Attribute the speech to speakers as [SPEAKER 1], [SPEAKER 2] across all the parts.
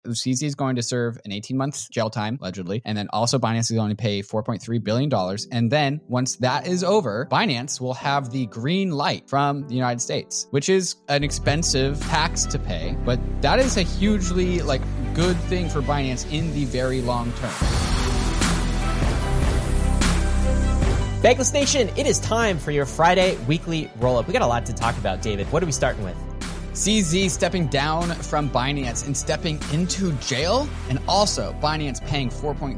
[SPEAKER 1] CZ is going to serve an 18-month jail time, allegedly. And then also Binance is going to pay $4.3 billion. And then once that is over, Binance will have the green light from the United States, which is an expensive tax to pay. But that is a hugely good thing for Binance in the very long term.
[SPEAKER 2] Bankless Nation, it is time for your Friday weekly roll-up. We got a lot to talk about, David. What are we starting with?
[SPEAKER 1] CZ stepping down from Binance and stepping into jail, and also Binance paying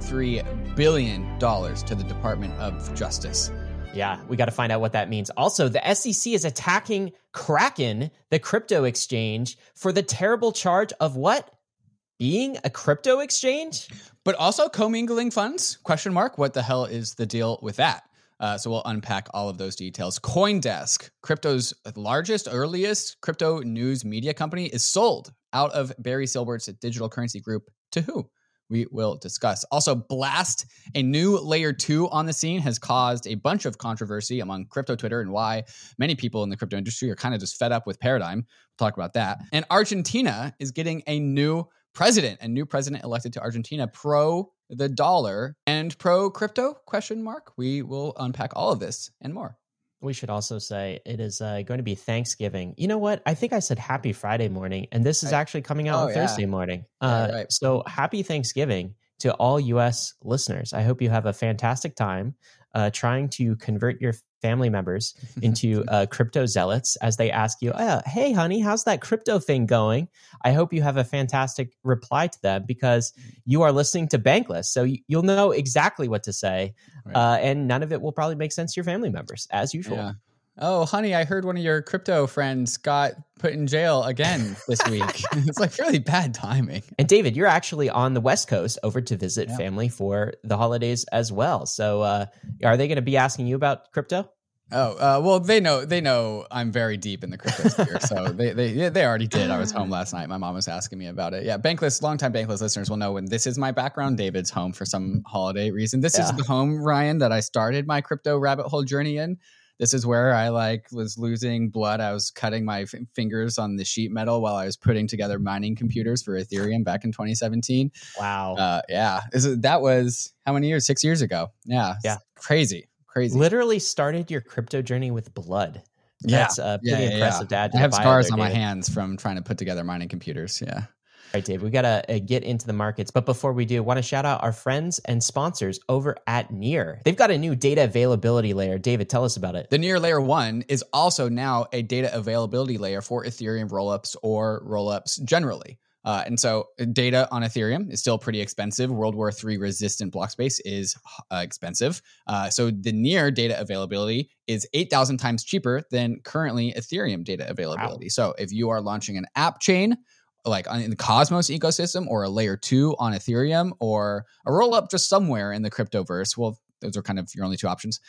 [SPEAKER 1] $4.3 billion to the Department of Justice.
[SPEAKER 2] Yeah, we got to find out what that means. Also, the SEC is attacking Kraken, the crypto exchange, for the terrible charge of what? Being a crypto exchange?
[SPEAKER 1] But also commingling funds? Question mark. What the hell is the deal with that? So we'll unpack all of those details. CoinDesk, crypto's largest, earliest crypto news media company, is sold out of Barry Silbert's digital currency group to who? We will discuss. Also, Blast, a new layer 2 on the scene, has caused a bunch of controversy among crypto Twitter and why many people in the crypto industry are kind of just fed up with Paradigm. We'll talk about that. And Argentina is getting a new president elected to Argentina, pro the dollar and pro crypto, question mark. We will unpack all of this and more.
[SPEAKER 2] We should also say it is going to be Thanksgiving. You know what? I think I said happy Friday morning, and this is actually coming out on Thursday morning.
[SPEAKER 1] Right.
[SPEAKER 2] So happy Thanksgiving to all U.S. listeners. I hope you have a fantastic time trying to convert your family members into crypto zealots as they ask you, hey, honey, how's that crypto thing going? I hope you have a fantastic reply to them because you are listening to Bankless. So you'll know exactly what to say. Right. And none of it will probably make sense to your family members, as usual.
[SPEAKER 1] Yeah. Oh, honey, I heard one of your crypto friends got put in jail again this week. It's really bad timing.
[SPEAKER 2] And David, you're actually on the West Coast over to visit family for the holidays as well. So are they going to be asking you about crypto?
[SPEAKER 1] Oh, well, they know I'm very deep in the crypto sphere. So they already did. I was home last night. My mom was asking me about it. Yeah, longtime Bankless listeners will know when this is my background. David's home for some holiday reason. This is the home, Ryan, that I started my crypto rabbit hole journey in. This is where I was losing blood. I was cutting my fingers on the sheet metal while I was putting together mining computers for Ethereum back in 2017.
[SPEAKER 2] Wow.
[SPEAKER 1] Yeah. That was how many years? 6 years ago. Yeah. Crazy.
[SPEAKER 2] Literally started your crypto journey with blood. That's pretty impressive to add to
[SPEAKER 1] I have
[SPEAKER 2] the bio
[SPEAKER 1] scars
[SPEAKER 2] there,
[SPEAKER 1] on my
[SPEAKER 2] David.
[SPEAKER 1] hands from trying to put together mining computers. Yeah.
[SPEAKER 2] All right, Dave, we got to get into the markets. But before we do, I want to shout out our friends and sponsors over at Near. They've got a new data availability layer. David, tell us about it.
[SPEAKER 1] The Near Layer 1 is also now a data availability layer for Ethereum rollups or rollups generally. And so data on Ethereum is still pretty expensive. World War III resistant block space is expensive. So the Near data availability is 8,000 times cheaper than currently Ethereum data availability. Wow. So if you are launching an app chain, in the Cosmos ecosystem, or a layer 2 on Ethereum, or a roll up just somewhere in the cryptoverse, well, those are kind of your only two options.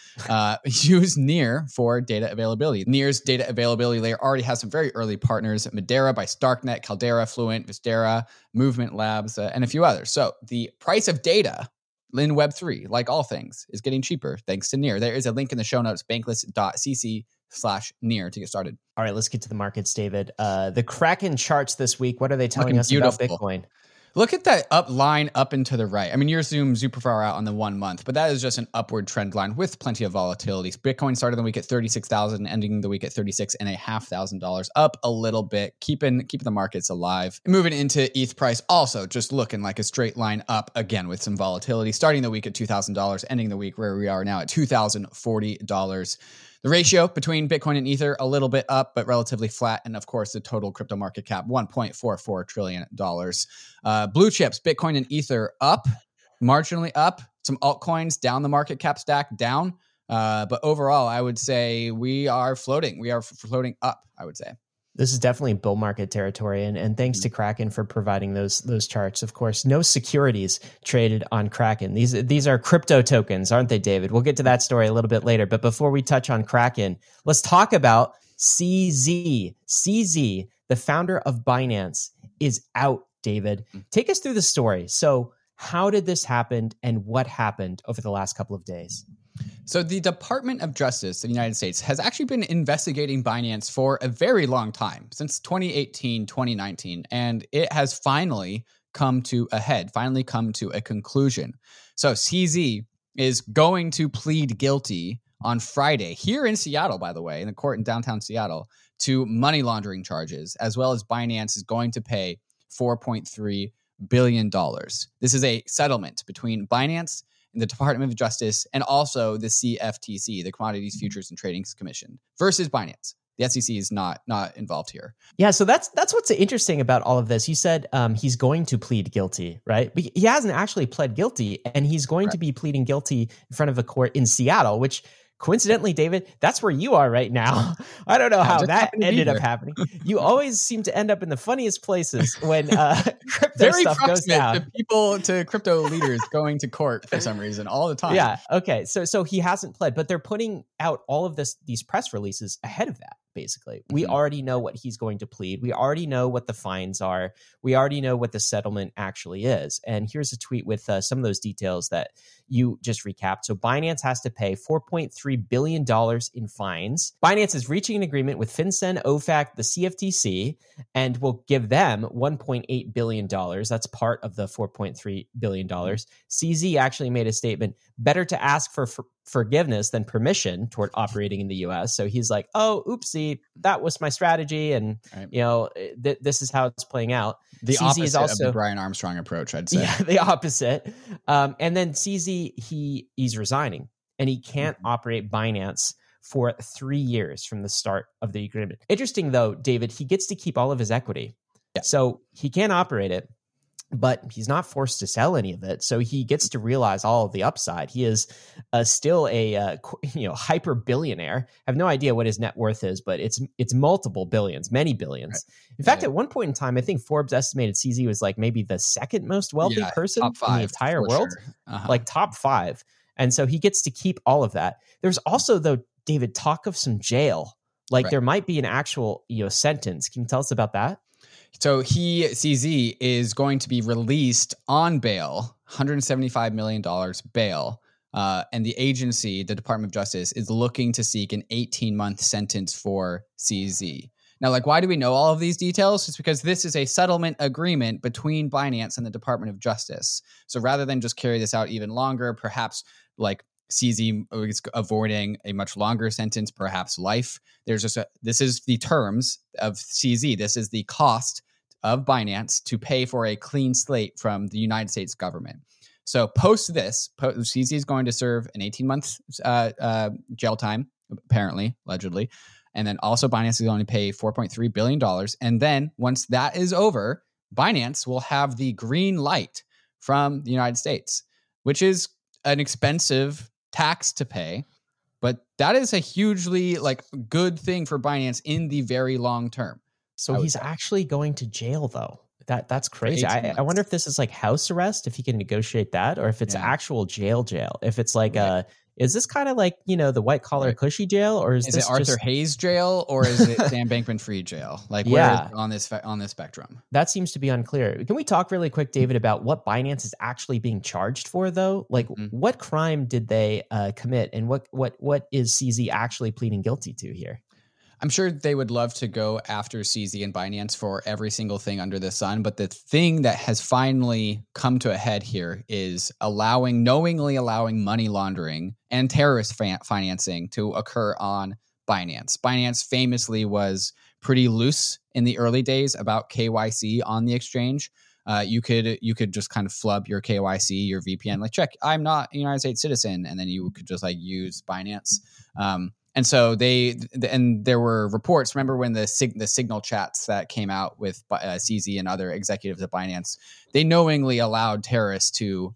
[SPEAKER 1] Use Near for data availability. Near's data availability layer already has some very early partners: Madeira by Starknet, Caldera, Fluent, Vistera, Movement Labs, and a few others. So the price of data in Web3, like all things, is getting cheaper thanks to Near. There is a link in the show notes, bankless.cc/Near to get started.
[SPEAKER 2] All right, let's get to the markets, David. The Kraken charts this week, what are they telling us about Bitcoin?
[SPEAKER 1] Look at that line up and to the right. I mean, you're zoomed super far out on the 1 month, but that is just an upward trend line with plenty of volatility. Bitcoin started the week at $36,000, ending the week at $36,500, up a little bit, keeping the markets alive. Moving into ETH price, also just looking like a straight line up again with some volatility, starting the week at $2,000, ending the week where we are now at $2,040. The ratio between Bitcoin and Ether, a little bit up, but relatively flat. And of course, the total crypto market cap, $1.44 trillion. Blue chips, Bitcoin and Ether up, marginally up. Some altcoins down the market cap stack, down. But overall, I would say we are floating. We are floating up, I would say.
[SPEAKER 2] This is definitely bull market territory, and thanks to Kraken for providing those charts. Of course, no securities traded on Kraken. These are crypto tokens, aren't they, David? We'll get to that story a little bit later. But before we touch on Kraken, let's talk about CZ. CZ, the founder of Binance, is out, David. Take us through the story. So how did this happen, and what happened over the last couple of days?
[SPEAKER 1] So the Department of Justice of the United States has actually been investigating Binance for a very long time, since 2018, 2019, and it has finally come to a head, finally come to a conclusion. So CZ is going to plead guilty on Friday here in Seattle, by the way, in the court in downtown Seattle, to money laundering charges, as well as Binance is going to pay $4.3 billion. This is a settlement between Binance and the Department of Justice and also the CFTC, the Commodities Futures and Trading Commission, versus Binance. The SEC is not involved here.
[SPEAKER 2] Yeah, so that's what's interesting about all of this. You said he's going to plead guilty, right? But he hasn't actually pled guilty, and he's going to be pleading guilty in front of a court in Seattle, which coincidentally, David, that's where you are right now. I don't know how that ended up happening. You always seem to end up in the funniest places when crypto
[SPEAKER 1] Very
[SPEAKER 2] stuff goes down.
[SPEAKER 1] To crypto leaders going to court for some reason all the time.
[SPEAKER 2] Yeah. Okay. So he hasn't pled, but they're putting out all of these press releases ahead of that. Basically, we already know what he's going to plead. We already know what the fines are. We already know what the settlement actually is. And here's a tweet with some of those details that you just recapped. So Binance has to pay $4.3 billion in fines. Binance is reaching an agreement with FinCEN, OFAC, the CFTC, and will give them $1.8 billion. That's part of the $4.3 billion. CZ actually made a statement, better to ask for forgiveness than permission toward operating in the US. So he's like, oh, oopsie, that was my strategy. And, this is how it's playing out.
[SPEAKER 1] The
[SPEAKER 2] CZ
[SPEAKER 1] opposite
[SPEAKER 2] is also,
[SPEAKER 1] of the Brian Armstrong approach, I'd say.
[SPEAKER 2] Yeah, the opposite. And then CZ, he's resigning and he can't operate Binance for 3 years from the start of the agreement. Interesting though, David, he gets to keep all of his equity. Yeah. So he can't operate it, but he's not forced to sell any of it. So he gets to realize all of the upside. He is still a hyper billionaire. I have no idea what his net worth is, but it's multiple billions, many billions. Right. In fact, at one point in time, I think Forbes estimated CZ was like maybe the second most wealthy person in the entire world, like top 5. And so he gets to keep all of that. There's also, though, David, talk of some jail. Like there might be an actual sentence. Can you tell us about that?
[SPEAKER 1] So CZ is going to be released on bail, $175 million bail. And the agency, the Department of Justice, is looking to seek an 18-month sentence for CZ. Now, why do we know all of these details? It's because this is a settlement agreement between Binance and the Department of Justice. So rather than just carry this out even longer, perhaps CZ is avoiding a much longer sentence, perhaps life. This is the terms of CZ. This is the cost of Binance to pay for a clean slate from the United States government. So post this, CZ is going to serve an 18-month jail time, apparently, allegedly. And then also Binance is going to pay $4.3 billion. And then once that is over, Binance will have the green light from the United States, which is an expensive tax to pay, but that is a hugely good thing for Binance in the very long term.
[SPEAKER 2] So he's actually going to jail though. That's crazy. I wonder if this is house arrest, if he can negotiate that, or if it's actual jail. If it's is this kind of the white collar cushy jail, or is this
[SPEAKER 1] it Arthur Hayes jail, or is it Sam Bankman-Fried jail? Where is it on this spectrum?
[SPEAKER 2] That seems to be unclear. Can we talk really quick, David, about what Binance is actually being charged for, though? What crime did they commit, and what is CZ actually pleading guilty to here?
[SPEAKER 1] I'm sure they would love to go after CZ and Binance for every single thing under the sun. But the thing that has finally come to a head here is knowingly allowing money laundering and terrorist financing to occur on Binance. Binance famously was pretty loose in the early days about KYC on the exchange. You could just kind of flub your KYC, your VPN, check, I'm not a United States citizen. And then you could just use Binance. And so there were reports. Remember when the Signal chats that came out with CZ and other executives at Binance, they knowingly allowed terrorists to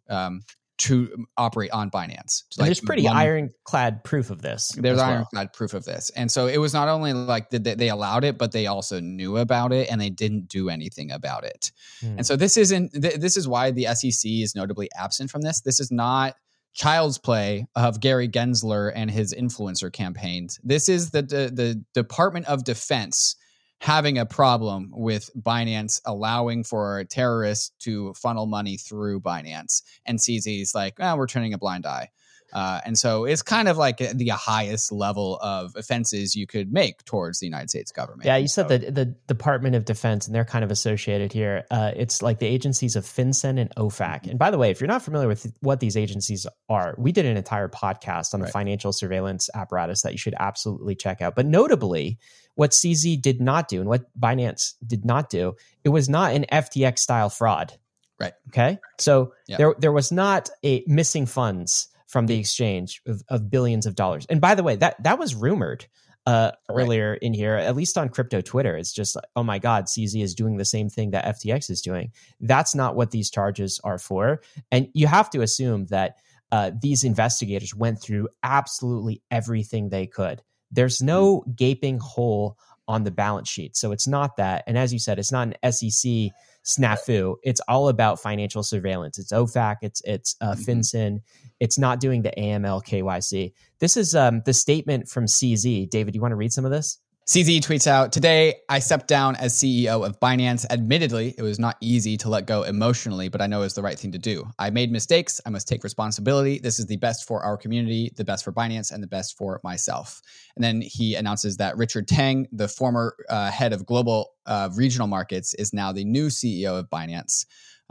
[SPEAKER 1] operate on Binance.
[SPEAKER 2] There's pretty ironclad proof of this.
[SPEAKER 1] There's ironclad proof of this. And so it was not only they allowed it, but they also knew about it and they didn't do anything about it. And so this is why the SEC is notably absent from this. This is not child's play of Gary Gensler and his influencer campaigns. This is the Department of Defense having a problem with Binance allowing for terrorists to funnel money through Binance. And CZ's we're turning a blind eye. And so it's kind of like the highest level of offenses you could make towards the United States government.
[SPEAKER 2] Yeah, you said that the Department of Defense, and they're kind of associated here. It's like the agencies of FinCEN and OFAC. And by the way, if you're not familiar with what these agencies are, we did an entire podcast on the financial surveillance apparatus that you should absolutely check out. But notably, what CZ did not do and what Binance did not do, it was not an FTX style fraud.
[SPEAKER 1] Right.
[SPEAKER 2] Okay. So there was not a missing funds from the exchange of billions of dollars. And by the way, that was rumored earlier in here, at least on crypto Twitter. It's just like, oh my God, CZ is doing the same thing that FTX is doing. That's not what these charges are for. And you have to assume that these investigators went through absolutely everything they could. There's no gaping hole on the balance sheet. So it's not that. And as you said, it's not an SEC snafu. It's all about financial surveillance. It's OFAC. It's FinCEN. It's not doing the AML KYC. This is the statement from CZ. David, you want to read some of this?
[SPEAKER 1] CZ tweets out, "Today, I stepped down as CEO of Binance. Admittedly, it was not easy to let go emotionally, but I know it's the right thing to do. I made mistakes. I must take responsibility. This is the best for our community, the best for Binance, and the best for myself." And then he announces that Richard Teng, the former head of global regional markets, is now the new CEO of Binance.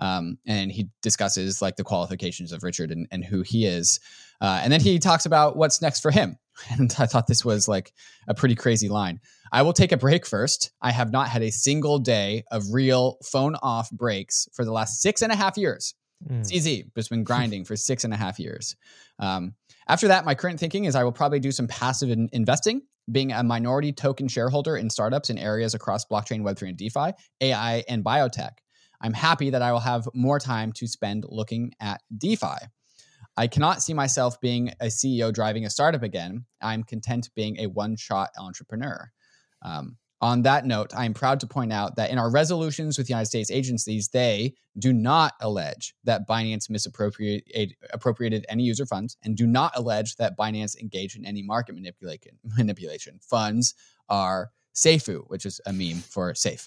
[SPEAKER 1] And he discusses like the qualifications of Richard and who he is. And then he talks about what's next for him. And I thought this was like a pretty crazy line. "I will take a break first. I have not had a single day of real phone off breaks for the last 6.5 years. CZ has been grinding for 6.5 years. After that, my current thinking is I will probably do some passive investing, being a minority token shareholder in startups in areas across blockchain, Web3, and DeFi, AI, and biotech. I'm happy that I will have more time to spend looking at DeFi. I cannot see myself being a CEO driving a startup again. I'm content being a one-shot entrepreneur." On that note, I am proud to point out that in our resolutions with United States agencies, they do not allege that Binance misappropriated any user funds and do not allege that Binance engaged in any market manipulation. Funds are SAFU, which is a meme for safe.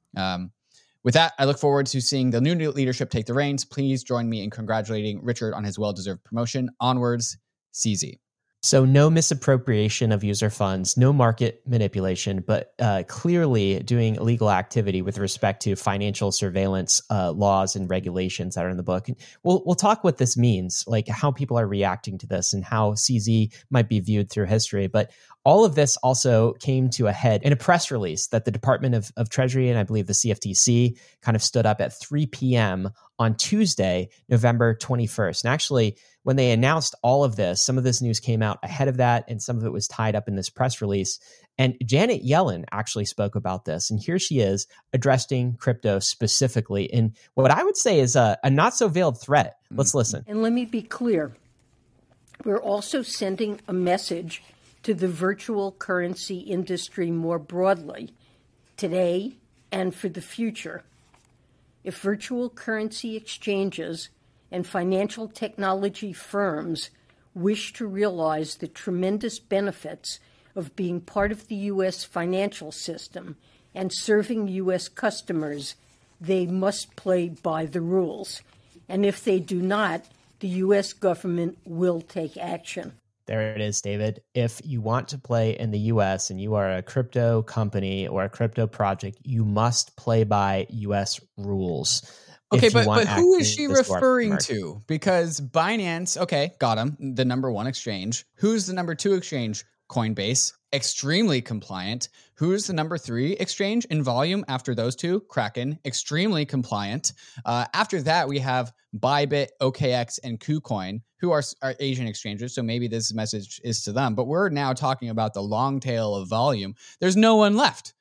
[SPEAKER 1] With that, I look forward to seeing the new leadership take the reins. Please join me in congratulating Richard on his well-deserved promotion. Onwards, CZ.
[SPEAKER 2] So no misappropriation of user funds, no market manipulation, but clearly doing illegal activity with respect to financial surveillance laws and regulations that are in the book. We'll talk what this means, like how people are reacting to this and how CZ might be viewed through history. But all of this also came to a head in a press release that the Department of Treasury and I believe the CFTC kind of stood up at 3 p.m. on Tuesday, November 21st. And actually, when they announced all of this, some of this news came out ahead of that, and some of it was tied up in this press release. And Janet Yellen actually spoke about this. And here she is addressing crypto specifically in what I would say is a not so veiled threat. Let's listen.
[SPEAKER 3] And let me be clear. We're also sending a message to the virtual currency industry more broadly, today and for the future. If virtual currency exchanges and financial technology firms wish to realize the tremendous benefits of being part of the U.S. financial system and serving U.S. customers, they must play by the rules. And if they do not, the U.S. government will take action.
[SPEAKER 2] There it is, David. If you want to play in the US and you are a crypto company or a crypto project, you must play by US rules.
[SPEAKER 1] Okay, but who is she referring to? Because Binance, okay, got him, the number one exchange. Who's the number two exchange? Coinbase, extremely compliant. Who's the number three exchange in volume after those two? Kraken, extremely compliant. After that, we have Bybit, OKX, and KuCoin, who are Asian exchanges. So maybe this message is to them. But we're now talking about the long tail of volume. There's no one left.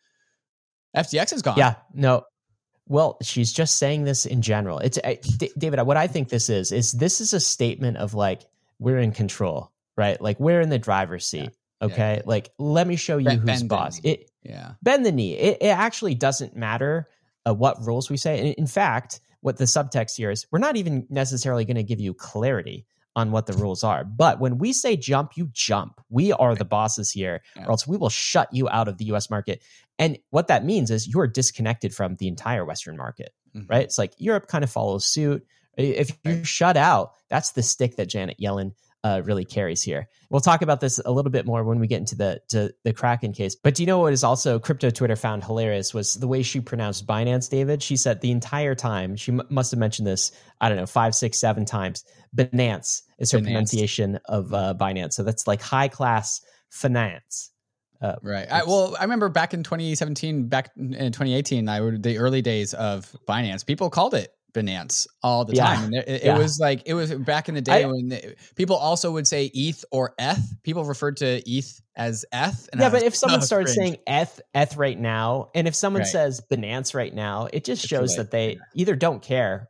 [SPEAKER 1] FTX is gone.
[SPEAKER 2] Yeah, no. Well, she's just saying this in general. It's David, what I think this is this is a statement of like, we're in control, right? Like we're in the driver's seat. Yeah. Okay. Yeah. Like, let me show you who's boss. Bend the knee. It actually doesn't matter what rules we say. In fact, what the subtext here is, we're not even necessarily going to give you clarity on what the rules are. But when we say jump, you jump. We are the bosses here, or else we will shut you out of the US market. And what that means is you're disconnected from the entire Western market, right? It's like Europe kind of follows suit. If you're shut out, that's the stick that Janet Yellen really carries here. We'll talk about this a little bit more when we get into the Kraken case. But do you know what is also crypto Twitter found hilarious was the way she pronounced Binance, David? She said the entire time, she must have mentioned this, I don't know, 5, 6, 7 times. Binance is her pronunciation of Binance. So that's like high class finance.
[SPEAKER 1] Right. I remember back in 2017, back in 2018, the early days of Binance, people called it Binance all the time. And it was like, it was back in the day when people also would say ETH or ETH. People referred to ETH as ETH. And
[SPEAKER 2] but if someone starts saying ETH right now, and if someone says Binance right now, it just shows that they either don't care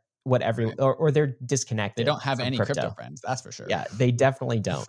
[SPEAKER 2] or they're disconnected.
[SPEAKER 1] They don't have any crypto friends. That's for sure.
[SPEAKER 2] Yeah, they definitely don't.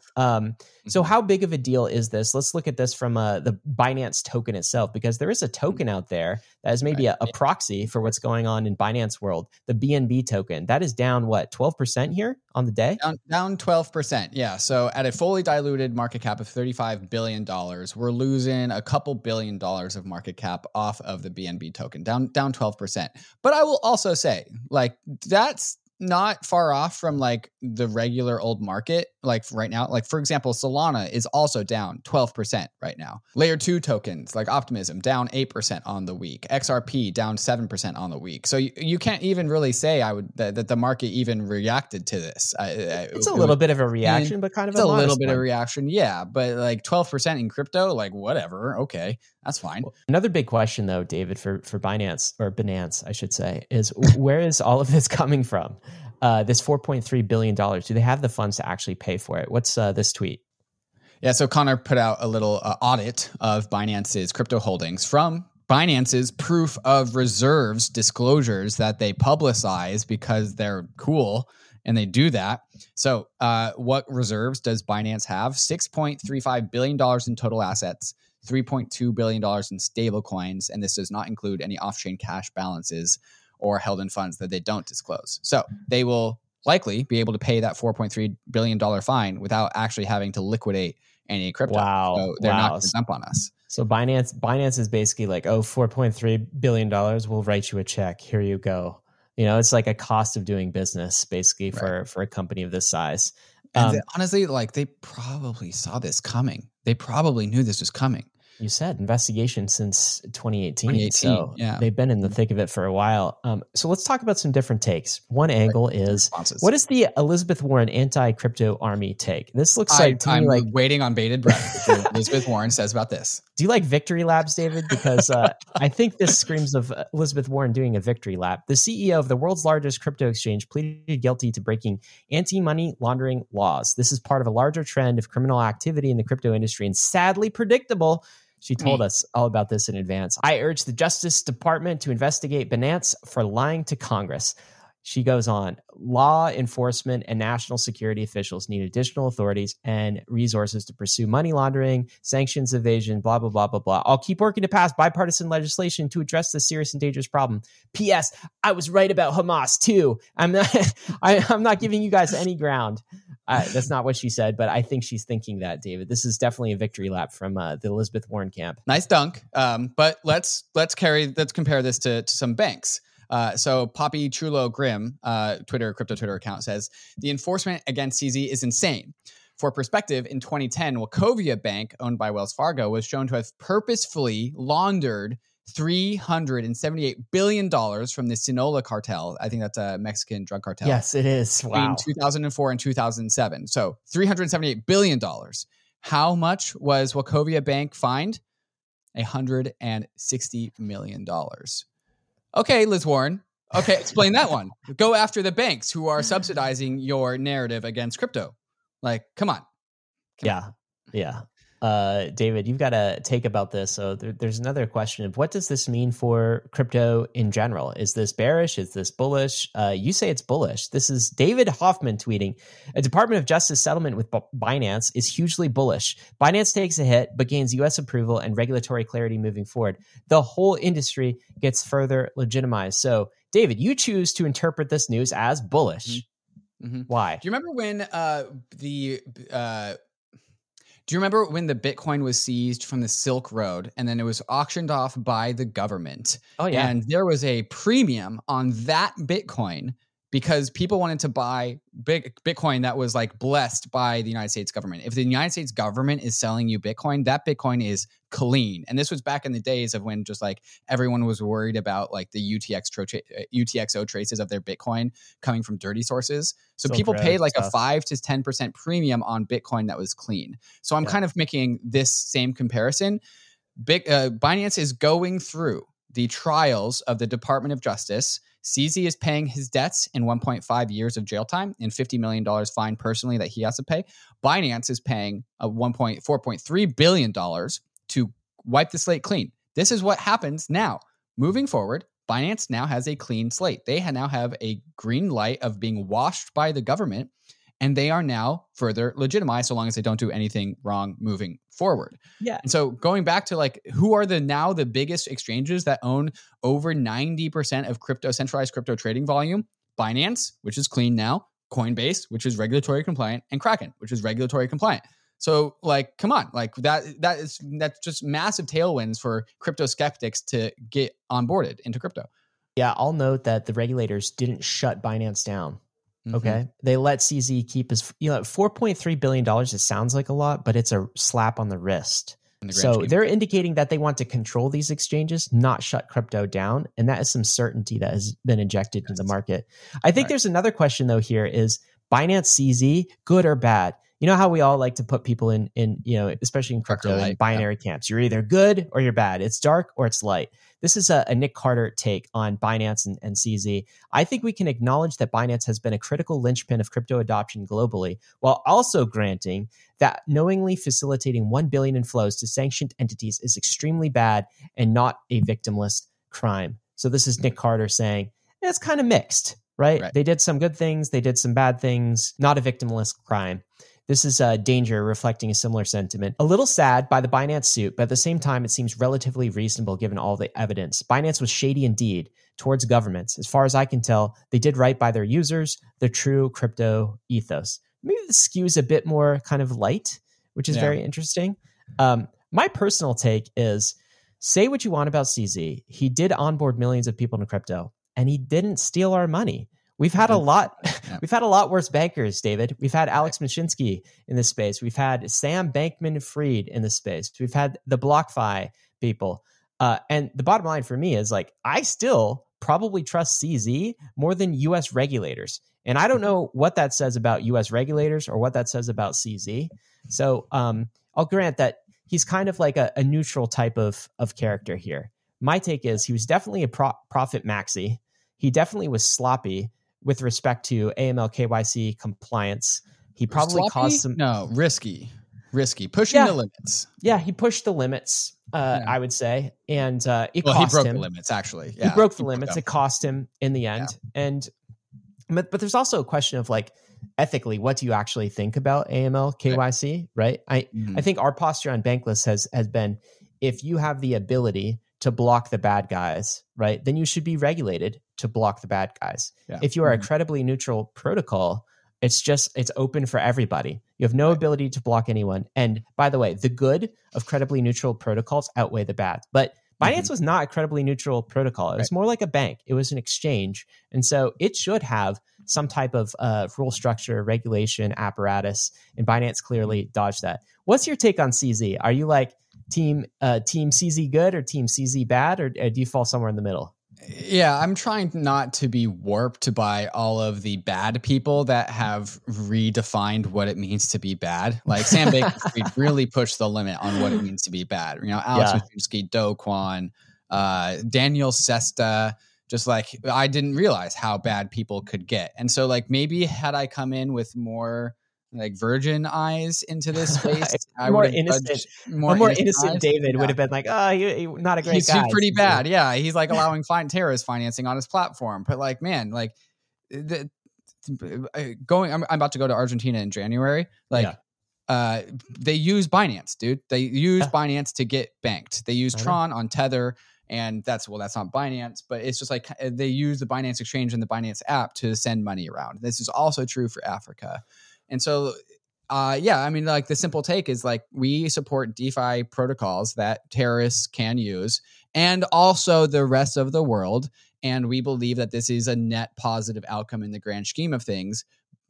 [SPEAKER 2] So how big of a deal is this? Let's look at this from the Binance token itself, because there is a token out there that is maybe a proxy for what's going on in Binance world. The BNB token that is down 12% here on the day.
[SPEAKER 1] Down 12%. Yeah. So at a fully diluted market cap of $35 billion, we're losing a couple $1 billion of market cap off of the BNB token. Down 12%. But I will also say, like, that's not far off from like the regular old market. Like right now, like for example, Solana is also down 12% right now. Layer 2 tokens like Optimism down 8% on the week. XRP down 7% on the week. So you can't even really say that the market even reacted to this.
[SPEAKER 2] It's a little bit of a reaction, but kind of
[SPEAKER 1] a little bit of a reaction. Yeah. But like 12% in crypto, like whatever. Okay. That's fine.
[SPEAKER 2] Another big question though, David, for Binance, or Binance, I should say, is where is all of this coming from? This $4.3 billion, do they have the funds to actually pay for it? What's this tweet?
[SPEAKER 1] Yeah, so Connor put out a little audit of Binance's crypto holdings from Binance's proof of reserves disclosures that they publicize because they're cool and they do that. So what reserves does Binance have? $6.35 billion in total assets, $3.2 billion in stable coins, and this does not include any off-chain cash balances or held in funds that they don't disclose. So they will likely be able to pay that $4.3 billion fine without actually having to liquidate any crypto.
[SPEAKER 2] Wow.
[SPEAKER 1] So they're not going to dump on us.
[SPEAKER 2] So Binance is basically like, $4.3 billion, we'll write you a check. Here you go. You know, it's like a cost of doing business basically for a company of this size.
[SPEAKER 1] And honestly, like they probably saw this coming. They probably knew this was coming.
[SPEAKER 2] You said investigation since 2018. So they've been in the thick of it for a while. So let's talk about some different takes. One angle is, what is the Elizabeth Warren anti-crypto army take? This looks
[SPEAKER 1] I'm waiting on bated breath. Elizabeth Warren says about this.
[SPEAKER 2] Do you like victory laps, David? Because I think this screams of Elizabeth Warren doing a victory lap. The CEO of the world's largest crypto exchange pleaded guilty to breaking anti-money laundering laws. This is part of a larger trend of criminal activity in the crypto industry and sadly predictable. She told us all about this in advance. I urge the Justice Department to investigate Binance for lying to Congress. She goes on, law enforcement and national security officials need additional authorities and resources to pursue money laundering, sanctions evasion, blah, blah, blah, blah, blah. I'll keep working to pass bipartisan legislation to address this serious and dangerous problem. P.S. I was right about Hamas too. I'm not giving you guys any ground. That's not what she said, but I think she's thinking that, David. This is definitely a victory lap from the Elizabeth Warren camp.
[SPEAKER 1] Nice dunk. But let's compare this to some banks. So Poppy Chulo Grimm, crypto Twitter account, says the enforcement against CZ is insane. For perspective, in 2010, Wachovia Bank, owned by Wells Fargo, was shown to have purposefully laundered $378 billion from the Sinaloa cartel. I think that's a Mexican drug cartel.
[SPEAKER 2] Yes, it is. Wow.
[SPEAKER 1] In 2004 and 2007. So $378 billion. How much was Wachovia Bank fined? $160 million. Okay, Liz Warren. Okay, explain that one. Go after the banks who are subsidizing your narrative against crypto. Like, come on.
[SPEAKER 2] Yeah. David, you've got a take about this. So there's another question of what does this mean for crypto in general? Is this bearish? Is this bullish? You say it's bullish. This is David Hoffman tweeting, a Department of Justice settlement with Binance is hugely bullish. Binance takes a hit, but gains U.S. approval and regulatory clarity moving forward. The whole industry gets further legitimized. So, David, you choose to interpret this news as bullish.
[SPEAKER 1] Mm-hmm.
[SPEAKER 2] Why?
[SPEAKER 1] Do you remember when Do you remember when the Bitcoin was seized from the Silk Road and then it was auctioned off by the government?
[SPEAKER 2] Oh, yeah.
[SPEAKER 1] And there was a premium on that Bitcoin because people wanted to buy Bitcoin that was like blessed by the United States government. If the United States government is selling you Bitcoin, that Bitcoin is clean. And this was back in the days of when just like everyone was worried about like the UTXO traces of their Bitcoin coming from dirty sources. So people paid like a 5 to 10% premium on Bitcoin that was clean. So I'm kind of making this same comparison. Binance is going through the trials of the Department of Justice. CZ is paying his debts in 1.5 years of jail time and $50 million fine personally that he has to pay. Binance is paying a $4.3 billion to wipe the slate clean. This is what happens now. Moving forward, Binance now has a clean slate. They now have a green light of being washed by the government, and they are now further legitimized so long as they don't do anything wrong moving forward.
[SPEAKER 2] Yeah.
[SPEAKER 1] And so going back to like, who are the biggest exchanges that own over 90% of centralized crypto trading volume? Binance, which is clean now, Coinbase, which is regulatory compliant, and Kraken, which is regulatory compliant. So like, come on, like that's just massive tailwinds for crypto skeptics to get onboarded into crypto.
[SPEAKER 2] Yeah. I'll note that the regulators didn't shut Binance down. Okay. They let CZ keep his, $4.3 billion. It sounds like a lot, but it's a slap on the wrist. So they're indicating that they want to control these exchanges, not shut crypto down. And that is some certainty that has been injected into the market. I think there's another question though here is Binance CZ, good or bad? You know how we all like to put people in especially in crypto, in binary camps. You're either good or you're bad. It's dark or it's light. This is a Nick Carter take on Binance and CZ. I think we can acknowledge that Binance has been a critical linchpin of crypto adoption globally, while also granting that knowingly facilitating 1 billion in flows to sanctioned entities is extremely bad and not a victimless crime. So this is Nick Carter saying it's kind of mixed, right? They did some good things, they did some bad things, not a victimless crime. This is Danger reflecting a similar sentiment. A little sad by the Binance suit, but at the same time, it seems relatively reasonable given all the evidence. Binance was shady indeed towards governments. As far as I can tell, they did right by their users, the true crypto ethos. Maybe the skews a bit more kind of light, which is very interesting. My personal take is, say what you want about CZ. He did onboard millions of people into crypto, and he didn't steal our money. We've had a lot. We've had a lot worse bankers, David. We've had Alex Mashinsky in this space. We've had Sam Bankman-Fried in this space. We've had the BlockFi people. And the bottom line for me is like, I still probably trust CZ more than U.S. regulators. And I don't know what that says about U.S. regulators or what that says about CZ. So I'll grant that he's kind of like a neutral type of character here. My take is he was definitely a profit maxi. He definitely was sloppy with respect to AML KYC compliance. He probably caused some...
[SPEAKER 1] No, risky, pushing the limits.
[SPEAKER 2] Yeah, he pushed the limits, I would say. And it cost him.
[SPEAKER 1] He broke the limits, actually. Yeah,
[SPEAKER 2] he broke the limits. It cost him in the end. Yeah. But there's also a question of like, ethically, what do you actually think about AML KYC, right? I think our posture on Bankless has been, if you have the ability to block the bad guys, right, then you should be regulated to block the bad guys. Yeah. If you are a credibly neutral protocol, it's open for everybody. You have no ability to block anyone. And by the way, the good of credibly neutral protocols outweigh the bad. But Binance was not a credibly neutral protocol. It was more like a bank. It was an exchange. And so it should have some type of rule structure, regulation, apparatus. And Binance clearly dodged that. What's your take on CZ? Are you like team CZ good or team CZ bad, or do you fall somewhere in the middle?
[SPEAKER 1] Yeah, I'm trying not to be warped by all of the bad people that have redefined what it means to be bad. Like Sam Bankman-Fried really pushed the limit on what it means to be bad. Alex Mashinsky, Do Kwon, Daniel Sesta, just like I didn't realize how bad people could get. And so like maybe had I come in with more like virgin eyes into this space, I
[SPEAKER 2] more
[SPEAKER 1] would
[SPEAKER 2] innocent. More innocent David would have been like, oh, he not a great guy.
[SPEAKER 1] He's pretty bad. Yeah, he's like allowing terrorist financing on his platform. But like, man, like I'm about to go to Argentina in January. Like, they use Binance, dude. They use Binance to get banked. They use Tron on Tether. And that's not Binance, but it's just like they use the Binance exchange and the Binance app to send money around. This is also true for Africa. And so, I mean, like the simple take is like we support DeFi protocols that terrorists can use and also the rest of the world. And we believe that this is a net positive outcome in the grand scheme of things.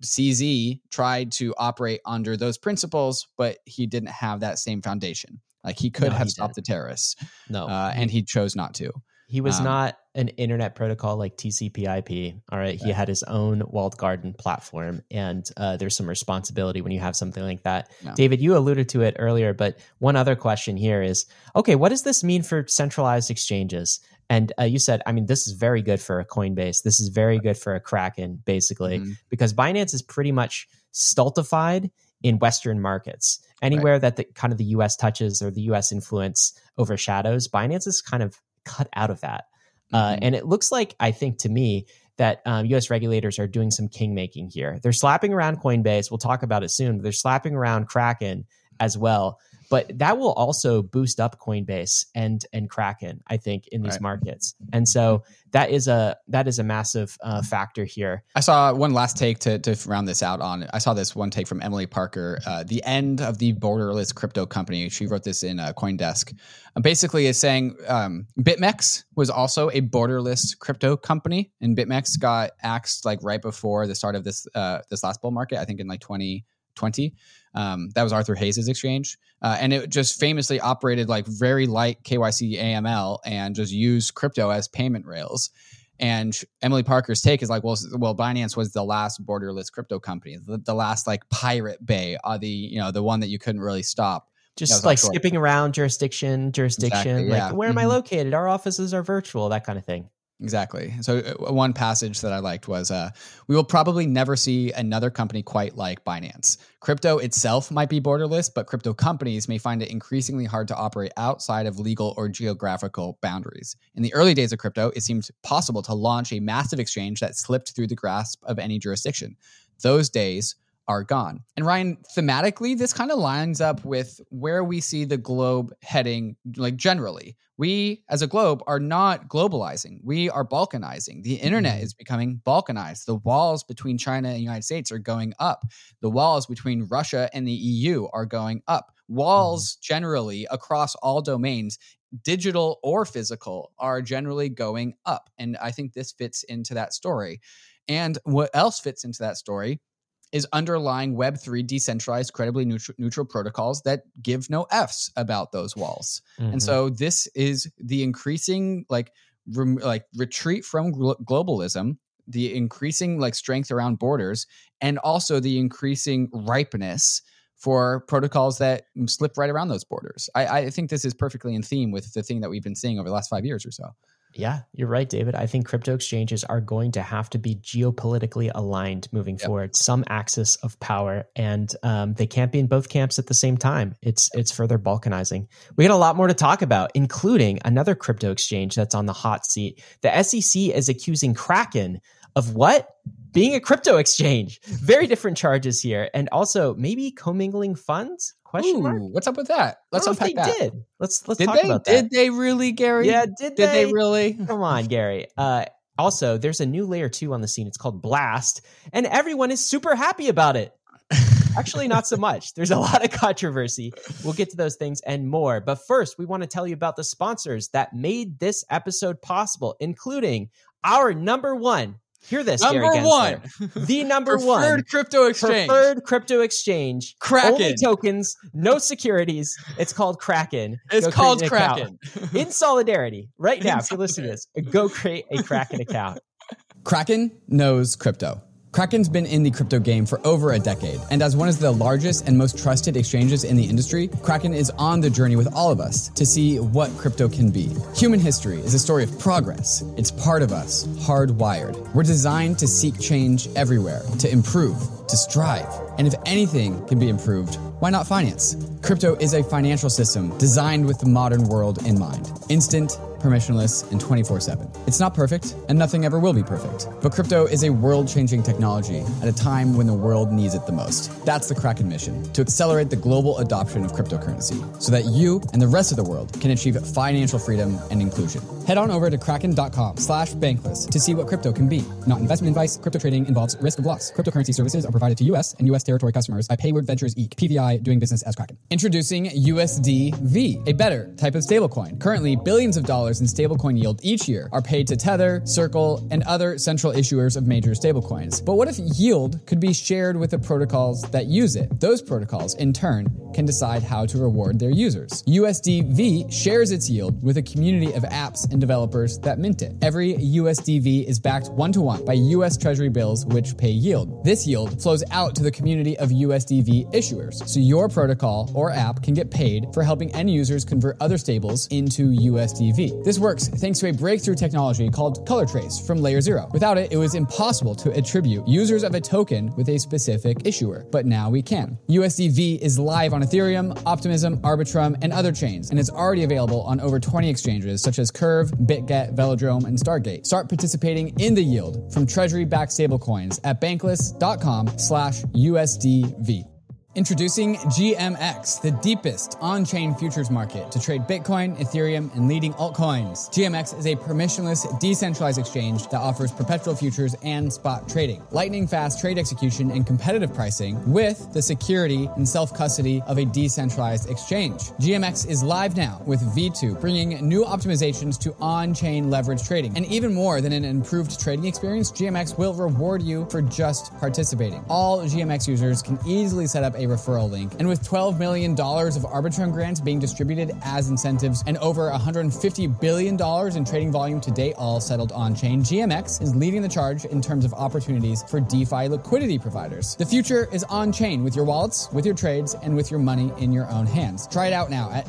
[SPEAKER 1] CZ tried to operate under those principles, but he didn't have that same foundation. Like he could have stopped the terrorists. And he chose not to.
[SPEAKER 2] He was not an internet protocol like TCP/IP. All right. He had his own walled garden platform, and there's some responsibility when you have something like that. Yeah. David, you alluded to it earlier, but one other question here is, okay, what does this mean for centralized exchanges? And you said, I mean, this is very good for a Coinbase. This is very good for a Kraken, basically, because Binance is pretty much stultified in Western markets. Anywhere that the kind of the US touches or the US influence overshadows, Binance is kind of cut out of that. And it looks like, I think to me, that US regulators are doing some king-making here. They're slapping around Coinbase. We'll talk about it soon. But they're slapping around Kraken as well. But that will also boost up Coinbase and Kraken, I think, in these markets. And so that is a massive factor here.
[SPEAKER 1] I saw one last take to round this out on. I saw this one take from Emily Parker, the end of the borderless crypto company. She wrote this in CoinDesk. Basically, is saying BitMEX was also a borderless crypto company, and BitMEX got axed like right before the start of this last bull market. I think in like 2020. That was Arthur Hayes' exchange. And it just famously operated like very light KYC AML and just used crypto as payment rails. And Emily Parker's take is like, well, Binance was the last borderless crypto company, the last like Pirate Bay, the one that you couldn't really stop.
[SPEAKER 2] Just like skipping around jurisdiction, exactly, like where am I located? Our offices are virtual, that kind of thing.
[SPEAKER 1] Exactly. So one passage that I liked was, we will probably never see another company quite like Binance. Crypto itself might be borderless, but crypto companies may find it increasingly hard to operate outside of legal or geographical boundaries. In the early days of crypto, it seemed possible to launch a massive exchange that slipped through the grasp of any jurisdiction. Those days are gone. And Ryan, thematically, this kind of lines up with where we see the globe heading, like generally. We, as a globe, are not globalizing. We are balkanizing. The internet is becoming balkanized. The walls between China and the United States are going up. The walls between Russia and the EU are going up. Walls generally across all domains, digital or physical, are generally going up. And I think this fits into that story. And what else fits into that story is underlying Web3 decentralized, credibly neutral protocols that give no Fs about those walls. And so this is the increasing retreat from globalism, the increasing strength around borders, and also the increasing ripeness for protocols that slip right around those borders. I think this is perfectly in theme with the thing that we've been seeing over the last 5 years or so.
[SPEAKER 2] Yeah, you're right, David. I think crypto exchanges are going to have to be geopolitically aligned moving forward, some axis of power, and they can't be in both camps at the same time. It's further balkanizing. We got a lot more to talk about, including another crypto exchange that's on the hot seat. The SEC is accusing Kraken of what? Being a crypto exchange. Very different charges here. And also maybe commingling funds? Question mark?
[SPEAKER 1] What's up with that? Let's unpack that.
[SPEAKER 2] Did. Let's talk about that.
[SPEAKER 1] Did they really, Gary?
[SPEAKER 2] Yeah, did they
[SPEAKER 1] really?
[SPEAKER 2] Come on, Gary. Also, there's a new layer 2 on the scene. It's called Blast, and everyone is super happy about it. Actually, not so much. There's a lot of controversy. We'll get to those things and more. But first, we want to tell you about the sponsors that made this episode possible, including our number one. Hear this,
[SPEAKER 1] number
[SPEAKER 2] Gary
[SPEAKER 1] one.
[SPEAKER 2] The number
[SPEAKER 1] Preferred
[SPEAKER 2] one.
[SPEAKER 1] Preferred crypto exchange.
[SPEAKER 2] Kraken.
[SPEAKER 1] Only
[SPEAKER 2] tokens, no securities. It's called Kraken.
[SPEAKER 1] It's called Kraken.
[SPEAKER 2] In solidarity, right now, if you're listening to this, go create a Kraken account.
[SPEAKER 1] Kraken knows crypto. Kraken's been in the crypto game for over a decade, and as one of the largest and most trusted exchanges in the industry, Kraken is on the journey with all of us to see what crypto can be. Human history is a story of progress. It's part of us, hardwired. We're designed to seek change everywhere, to improve, to strive. And if anything can be improved, why not finance? Crypto is a financial system designed with the modern world in mind. Instant, permissionless, and 24/7. It's not perfect, and nothing ever will be perfect. But crypto is a world-changing technology at a time when the world needs it the most. That's the Kraken mission, to accelerate the global adoption of cryptocurrency so that you and the rest of the world can achieve financial freedom and inclusion. Head on over to kraken.com/bankless to see what crypto can be. Not investment advice. Crypto trading involves risk of loss. Cryptocurrency services are provided to U.S. and U.S. territory customers by Payward Ventures Inc., PVI, doing business as Kraken. Introducing USDV, a better type of stablecoin. Currently, billions of dollars in stablecoin yield each year are paid to Tether, Circle, and other central issuers of major stablecoins. But what if yield could be shared with the protocols that use it? Those protocols, in turn, can decide how to reward their users. USDV shares its yield with a community of apps and developers that mint it. Every USDV is backed one-to-one by US Treasury bills which pay yield. This yield flows out to the community of USDV issuers, so your protocol or app can get paid for helping end users convert other stables into USDV. This works thanks to a breakthrough technology called Color Trace from Layer 0. Without it, it was impossible to attribute users of a token with a specific issuer, but now we can. USDV is live on Ethereum, Optimism, Arbitrum, and other chains, and it's already available on over 20 exchanges such as Curve, BitGet, Velodrome, and Stargate. Start participating in the yield from Treasury-backed stablecoins at Bankless.com/USDV. Introducing GMX, the deepest on-chain futures market to trade Bitcoin, Ethereum, and leading altcoins. GMX is a permissionless, decentralized exchange that offers perpetual futures and spot trading, lightning-fast trade execution and competitive pricing with the security and self-custody of a decentralized exchange. GMX is live now with V2, bringing new optimizations to on-chain leverage trading. And even more than an improved trading experience, GMX will reward you for just participating. All GMX users can easily set up a referral link. And with $12 million of Arbitrum grants being distributed as incentives and over $150 billion in trading volume to date, all settled on-chain, GMX is leading the charge in terms of opportunities for DeFi liquidity providers. The future is on-chain with your wallets, with your trades, and with your money in your own hands. Try it out now at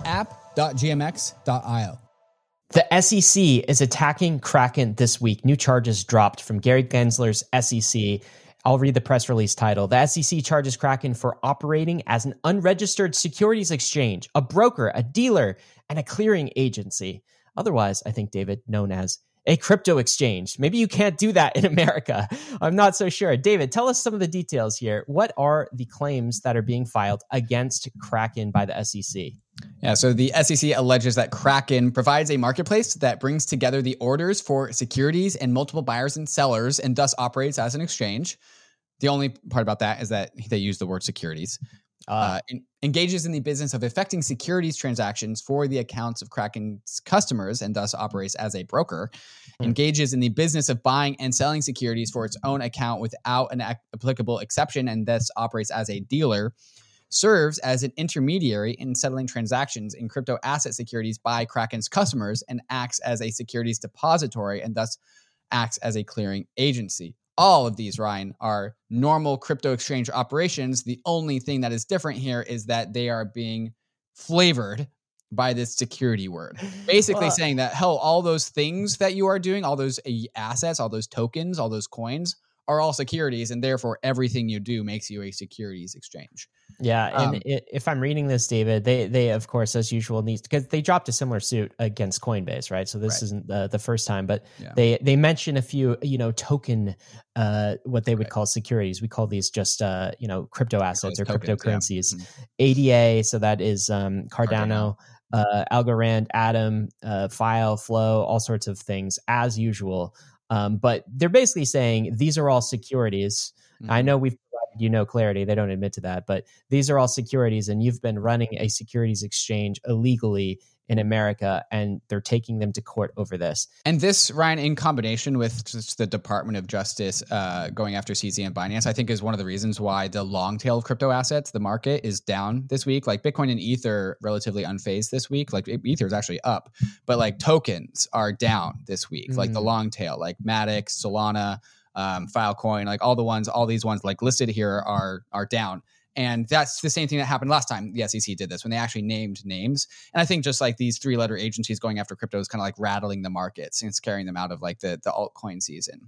[SPEAKER 1] app.gmx.io.
[SPEAKER 2] The SEC is attacking Kraken this week. New charges dropped from Gary Gensler's SEC. I'll read the press release title. The SEC charges Kraken for operating as an unregistered securities exchange, a broker, a dealer, and a clearing agency. Otherwise, I think, David, known as a crypto exchange. Maybe you can't do that in America. I'm not so sure. David, tell us some of the details here. What are the claims that are being filed against Kraken by the SEC?
[SPEAKER 1] Yeah, so the SEC alleges that Kraken provides a marketplace that brings together the orders for securities and multiple buyers and sellers and thus operates as an exchange. The only part about that is that they use the word securities. Engages in the business of effecting securities transactions for the accounts of Kraken's customers and thus operates as a broker. Engages in the business of buying and selling securities for its own account without an applicable exception and thus operates as a dealer. Serves as an intermediary in settling transactions in crypto asset securities by Kraken's customers and acts as a securities depository and thus acts as a clearing agency. All of these, Ryan, are normal crypto exchange operations. The only thing that is different here is that they are being flavored by this security word. Basically saying that, hell, all those things that you are doing, all those assets, all those tokens, all those coins are all securities, and therefore everything you do makes you a securities exchange.
[SPEAKER 2] Yeah, and if I'm reading this, David, they of course, as usual, need, because they dropped a similar suit against Coinbase, right? So this isn't the first time, but they mention a few, token, what they would call securities. We call these just, crypto assets or tokens, cryptocurrencies. ADA, so that is Cardano. Algorand, Atom, File, Flow, all sorts of things as usual. But they're basically saying these are all securities. I know we've provided clarity. They don't admit to that, but these are all securities, and you've been running a securities exchange illegally in America, and they're taking them to court over this.
[SPEAKER 1] And this, Ryan, in combination with just the Department of Justice going after CZ and Binance, I think is one of the reasons why the long tail of crypto assets, the market, is down this week. Like Bitcoin and Ether relatively unfazed this week. Like Ether is actually up, but like tokens are down this week. Like the long tail, like Matic, Solana, Filecoin, like all these ones like listed here are down. And that's the same thing that happened last time the SEC did this, when they actually named names. And I think just like these 3-letter agencies going after crypto is kind of like rattling the markets and scaring them out of like the altcoin season.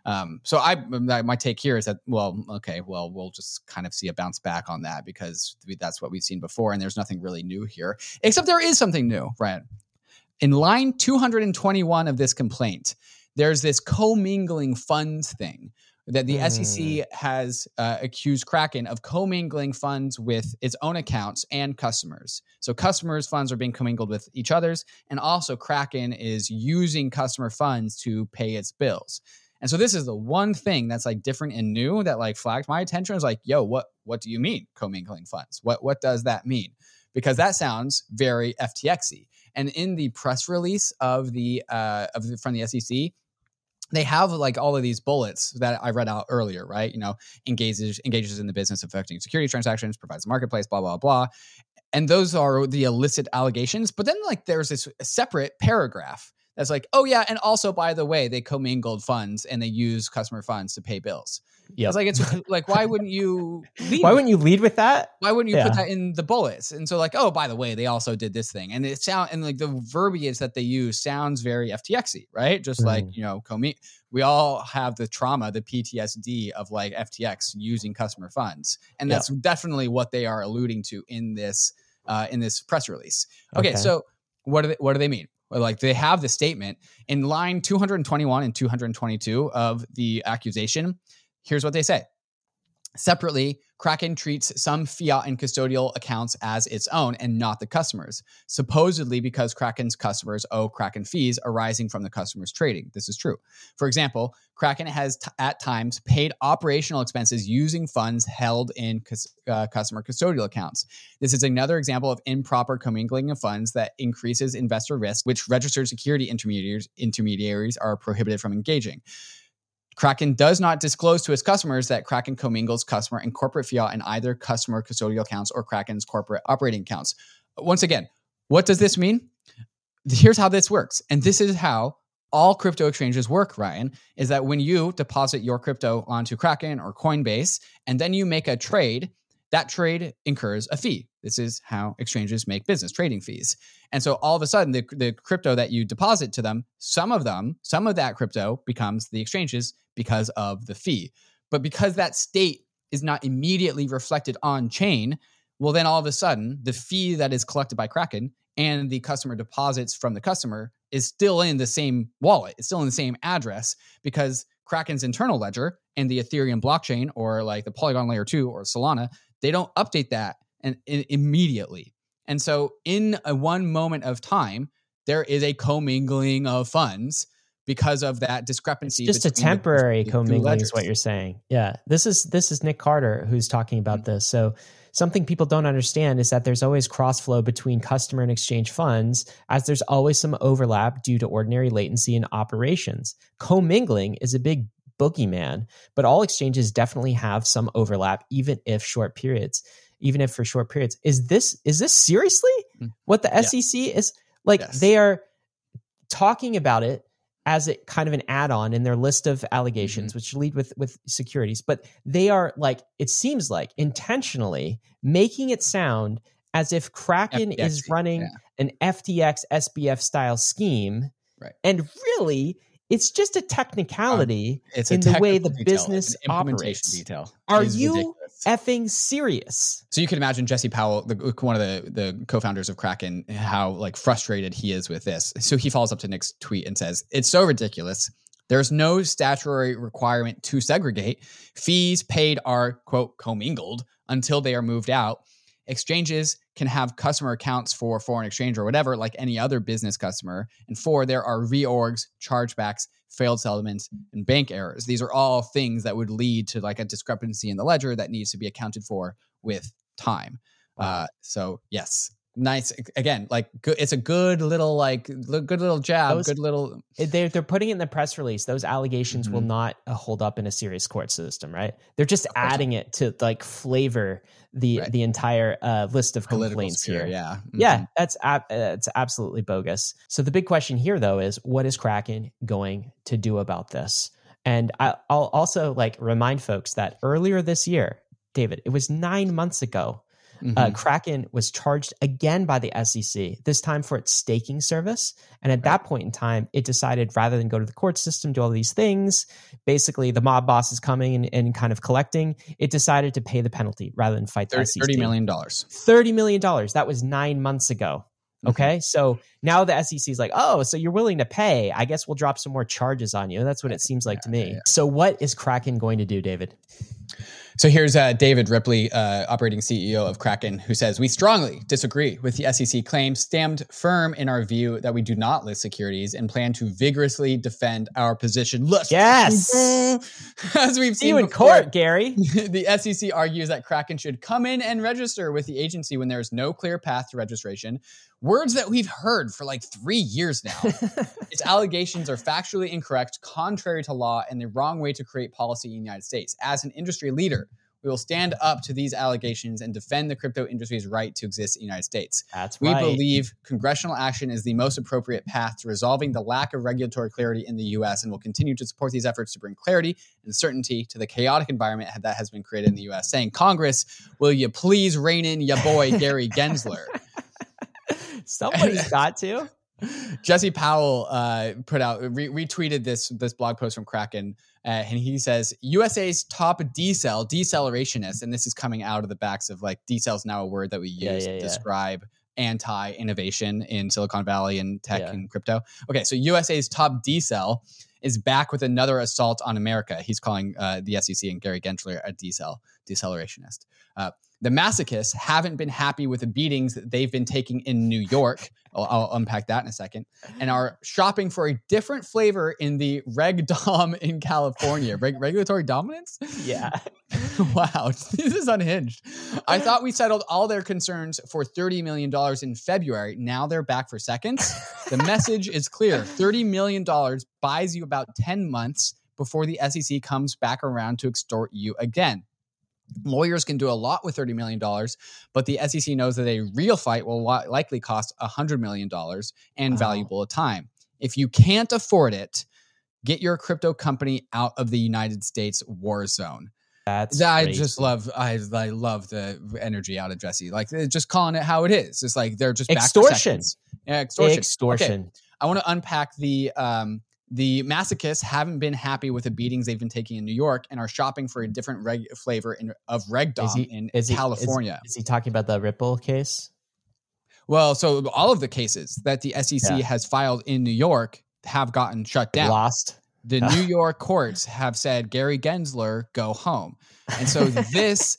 [SPEAKER 1] So my take here is that, we'll just kind of see a bounce back on that because that's what we've seen before. And there's nothing really new here, except there is something new, right? In line 221 of this complaint, there's this commingling funds thing that the SEC has accused Kraken of commingling funds with its own accounts and customers. So customers' funds are being commingled with each other's, and also Kraken is using customer funds to pay its bills. And so this is the one thing that's like different and new that like flagged my attention. I was like, yo, what do you mean commingling funds? What does that mean? because that sounds very FTX-y. And in the press release from the SEC, they have like all of these bullets that I read out earlier, right? Engages in the business of affecting security transactions, provides a marketplace, blah, blah, blah. And those are the illicit allegations. But then like there's this separate paragraph that's like, oh yeah, and also by the way, they commingled funds and they use customer funds to pay bills. Yeah, it's like why wouldn't you lead?
[SPEAKER 2] Why wouldn't you lead with that?
[SPEAKER 1] Why wouldn't you put that in the bullets? And so like, oh, by the way, they also did this thing, and like the verbiage that they use sounds very FTX-y, right? Just like we all have the trauma, the PTSD of like FTX using customer funds, and that's definitely what they are alluding to in this press release. Okay. So what do they mean? Like they have the statement in line 221 and 222 of the accusation. Here's what they say. Separately, Kraken treats some fiat and custodial accounts as its own and not the customers, supposedly because Kraken's customers owe Kraken fees arising from the customer's trading. This is true. For example, Kraken has at times paid operational expenses using funds held in customer custodial accounts. This is another example of improper commingling of funds that increases investor risk, which registered security intermediaries are prohibited from engaging. Kraken does not disclose to its customers that Kraken commingles customer and corporate fiat in either customer custodial accounts or Kraken's corporate operating accounts. Once again, what does this mean? Here's how this works. And this is how all crypto exchanges work, Ryan, is that when you deposit your crypto onto Kraken or Coinbase, and then you make a trade, that trade incurs a fee. This is how exchanges make business, trading fees. And so all of a sudden, the crypto that you deposit to them, some of that crypto becomes the exchanges because of the fee. But because that state is not immediately reflected on chain, well, then all of a sudden, the fee that is collected by Kraken and the customer deposits from the customer is still in the same wallet. It's still in the same address because Kraken's internal ledger and the Ethereum blockchain or like the Polygon Layer 2 or Solana, they don't update that immediately. And so in one moment of time, there is a commingling of funds because of that discrepancy.
[SPEAKER 2] It's just a temporary commingling is what you're saying. Yeah. This is Nick Carter who's talking about this. So something people don't understand is that there's always cross-flow between customer and exchange funds, as there's always some overlap due to ordinary latency in operations. Commingling is a big boogeyman, but all exchanges definitely have some overlap, even if for short periods. Is this seriously what the SEC is like? Yes. They are talking about it as a kind of an add-on in their list of allegations, which lead with securities, but they are like, it seems like intentionally making it sound as if Kraken is running an FTX SBF style scheme. Right. And really, it's just a technicality in the way the business operates. Detail. Are you ridiculous. Effing serious?
[SPEAKER 1] So you can imagine Jesse Powell, one of the co-founders of Kraken, how like frustrated he is with this. So he follows up to Nick's tweet and says, "It's so ridiculous. There's no statutory requirement to segregate. Fees paid are, quote, commingled until they are moved out. Exchanges can have customer accounts for foreign exchange or whatever, like any other business customer. And 4, there are reorgs, chargebacks, failed settlements, and bank errors. These are all things that would lead to like a discrepancy in the ledger that needs to be accounted for with time." So yes, nice. Again, like good, it's a good little jab.
[SPEAKER 2] They're putting it in the press release. Those allegations will not hold up in a serious court system, right? They're just adding it to like flavor the entire list of complaints here.
[SPEAKER 1] Yeah,
[SPEAKER 2] yeah, that's absolutely bogus. So the big question here, though, is what is Kraken going to do about this? And I'll also like remind folks that earlier this year, David, it was 9 months ago. Kraken was charged again by the SEC, this time for its staking service. And at that point in time, it decided rather than go to the court system, do all these things, basically the mob boss is coming and kind of collecting, it decided to pay the penalty rather than fight the SEC.
[SPEAKER 1] $30 million.
[SPEAKER 2] $30 million. That was 9 months ago. Okay. So now the SEC is like, oh, so you're willing to pay. I guess we'll drop some more charges on you. That's what it seems like to me. Yeah. So what is Kraken going to do, David?
[SPEAKER 1] So here's David Ripley, operating CEO of Kraken, who says, we strongly disagree with the SEC claims, stand firm in our view that we do not list securities and plan to vigorously defend our position.
[SPEAKER 2] Yes.
[SPEAKER 1] As we've seen
[SPEAKER 2] you in
[SPEAKER 1] before,
[SPEAKER 2] court, Gary.
[SPEAKER 1] The SEC argues that Kraken should come in and register with the agency when there is no clear path to registration. Words that we've heard for like 3 years now. Its allegations are factually incorrect, contrary to law, and the wrong way to create policy in the United States. As an industry leader, we will stand up to these allegations and defend the crypto industry's right to exist in the United States.
[SPEAKER 2] That's
[SPEAKER 1] we
[SPEAKER 2] right.
[SPEAKER 1] believe congressional action is the most appropriate path to resolving the lack of regulatory clarity in the U.S. and will continue to support these efforts to bring clarity and certainty to the chaotic environment that has been created in the U.S. Saying, Congress, will you please rein in ya boy Gary Gensler?
[SPEAKER 2] Somebody's got to.
[SPEAKER 1] Jesse Powell put out retweeted this blog post from Kraken, and he says USA's top decelerationist, and this is coming out of the backs of like decel is now a word that we use to describe anti-innovation in Silicon Valley and tech and crypto. Okay, so USA's top decel is back with another assault on America. He's calling the SEC and Gary Gensler a decelerationist. The masochists haven't been happy with the beatings that they've been taking in New York. I'll unpack that in a second. And are shopping for a different flavor in the reg dom in California. Regulatory dominance?
[SPEAKER 2] Yeah.
[SPEAKER 1] Wow. This is unhinged. I thought we settled all their concerns for $30 million in February. Now they're back for seconds. The message is clear. $30 million buys you about 10 months before the SEC comes back around to extort you again. Lawyers can do a lot with $30 million, but the SEC knows that a real fight will likely cost $100 million and valuable time. If you can't afford it, get your crypto company out of the United States war zone. I just love. I love the energy out of Jesse. Like just calling it how it is. It's like they're just
[SPEAKER 2] extortion.
[SPEAKER 1] Yeah, extortion.
[SPEAKER 2] Extortion.
[SPEAKER 1] Okay. I want to unpack the masochists haven't been happy with the beatings they've been taking in New York and are shopping for a different flavor of regdom in California.
[SPEAKER 2] Is he talking about the Ripple case?
[SPEAKER 1] Well, so all of the cases that the SEC has filed in New York have gotten shut down.
[SPEAKER 2] Lost.
[SPEAKER 1] The New York courts have said, Gary Gensler, go home. And so this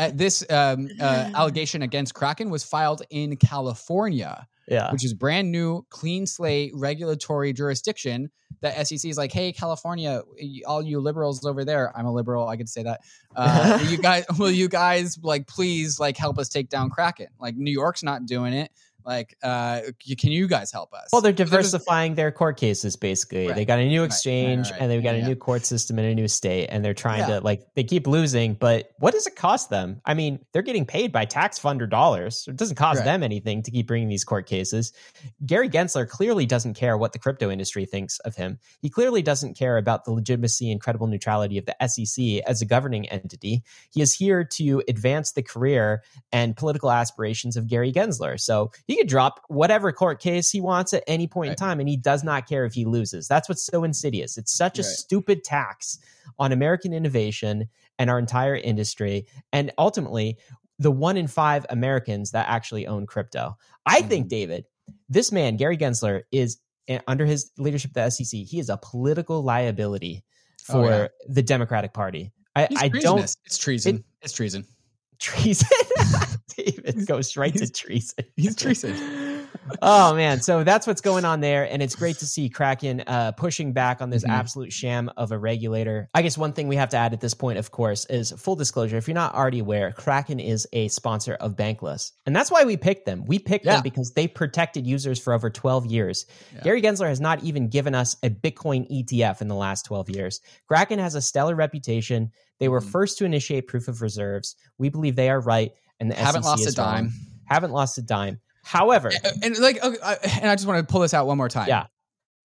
[SPEAKER 1] allegation against Kraken was filed in California, which is brand new, clean slate regulatory jurisdiction. The SEC is like, hey, California, all you liberals over there. I'm a liberal. I get to say that. Will you guys like, please like help us take down Kraken? Like New York's not doing it. Like, can you guys help us?
[SPEAKER 2] Well, they're diversifying their court cases, basically. Right. They got a new exchange and they've got a new court system in a new state, and they're trying to, like, they keep losing, but what does it cost them? I mean, they're getting paid by tax funder dollars. It doesn't cost them anything to keep bringing these court cases. Gary Gensler clearly doesn't care what the crypto industry thinks of him. He clearly doesn't care about the legitimacy and credible neutrality of the SEC as a governing entity. He is here to advance the career and political aspirations of Gary Gensler. So he could drop whatever court case he wants at any point in time, and he does not care if he loses. That's what's so insidious. It's such a stupid tax on American innovation and our entire industry, and ultimately the 1 in 5 Americans that actually own crypto. I think, David, this man, Gary Gensler, is, under his leadership at the SEC, he is a political liability for the Democratic Party.
[SPEAKER 1] It's treason. It's treason.
[SPEAKER 2] Treason. David goes right to treason.
[SPEAKER 1] He's treason.
[SPEAKER 2] Oh man, so that's what's going on there, and it's great to see Kraken pushing back on this absolute sham of a regulator. I guess one thing we have to add at this point, of course, is full disclosure. If you're not already aware, Kraken is a sponsor of Bankless, and that's why we picked them. We picked them because they protected users for over 12 years. Gary Gensler has not even given us a Bitcoin ETF in the last 12 years. Kraken has a stellar reputation. They were first to initiate proof of reserves. We believe they are right, and the
[SPEAKER 1] haven't
[SPEAKER 2] SEC
[SPEAKER 1] lost
[SPEAKER 2] is
[SPEAKER 1] a dime.
[SPEAKER 2] Wrong. Haven't lost a dime. However,
[SPEAKER 1] and I just want to pull this out one more time.
[SPEAKER 2] Yeah,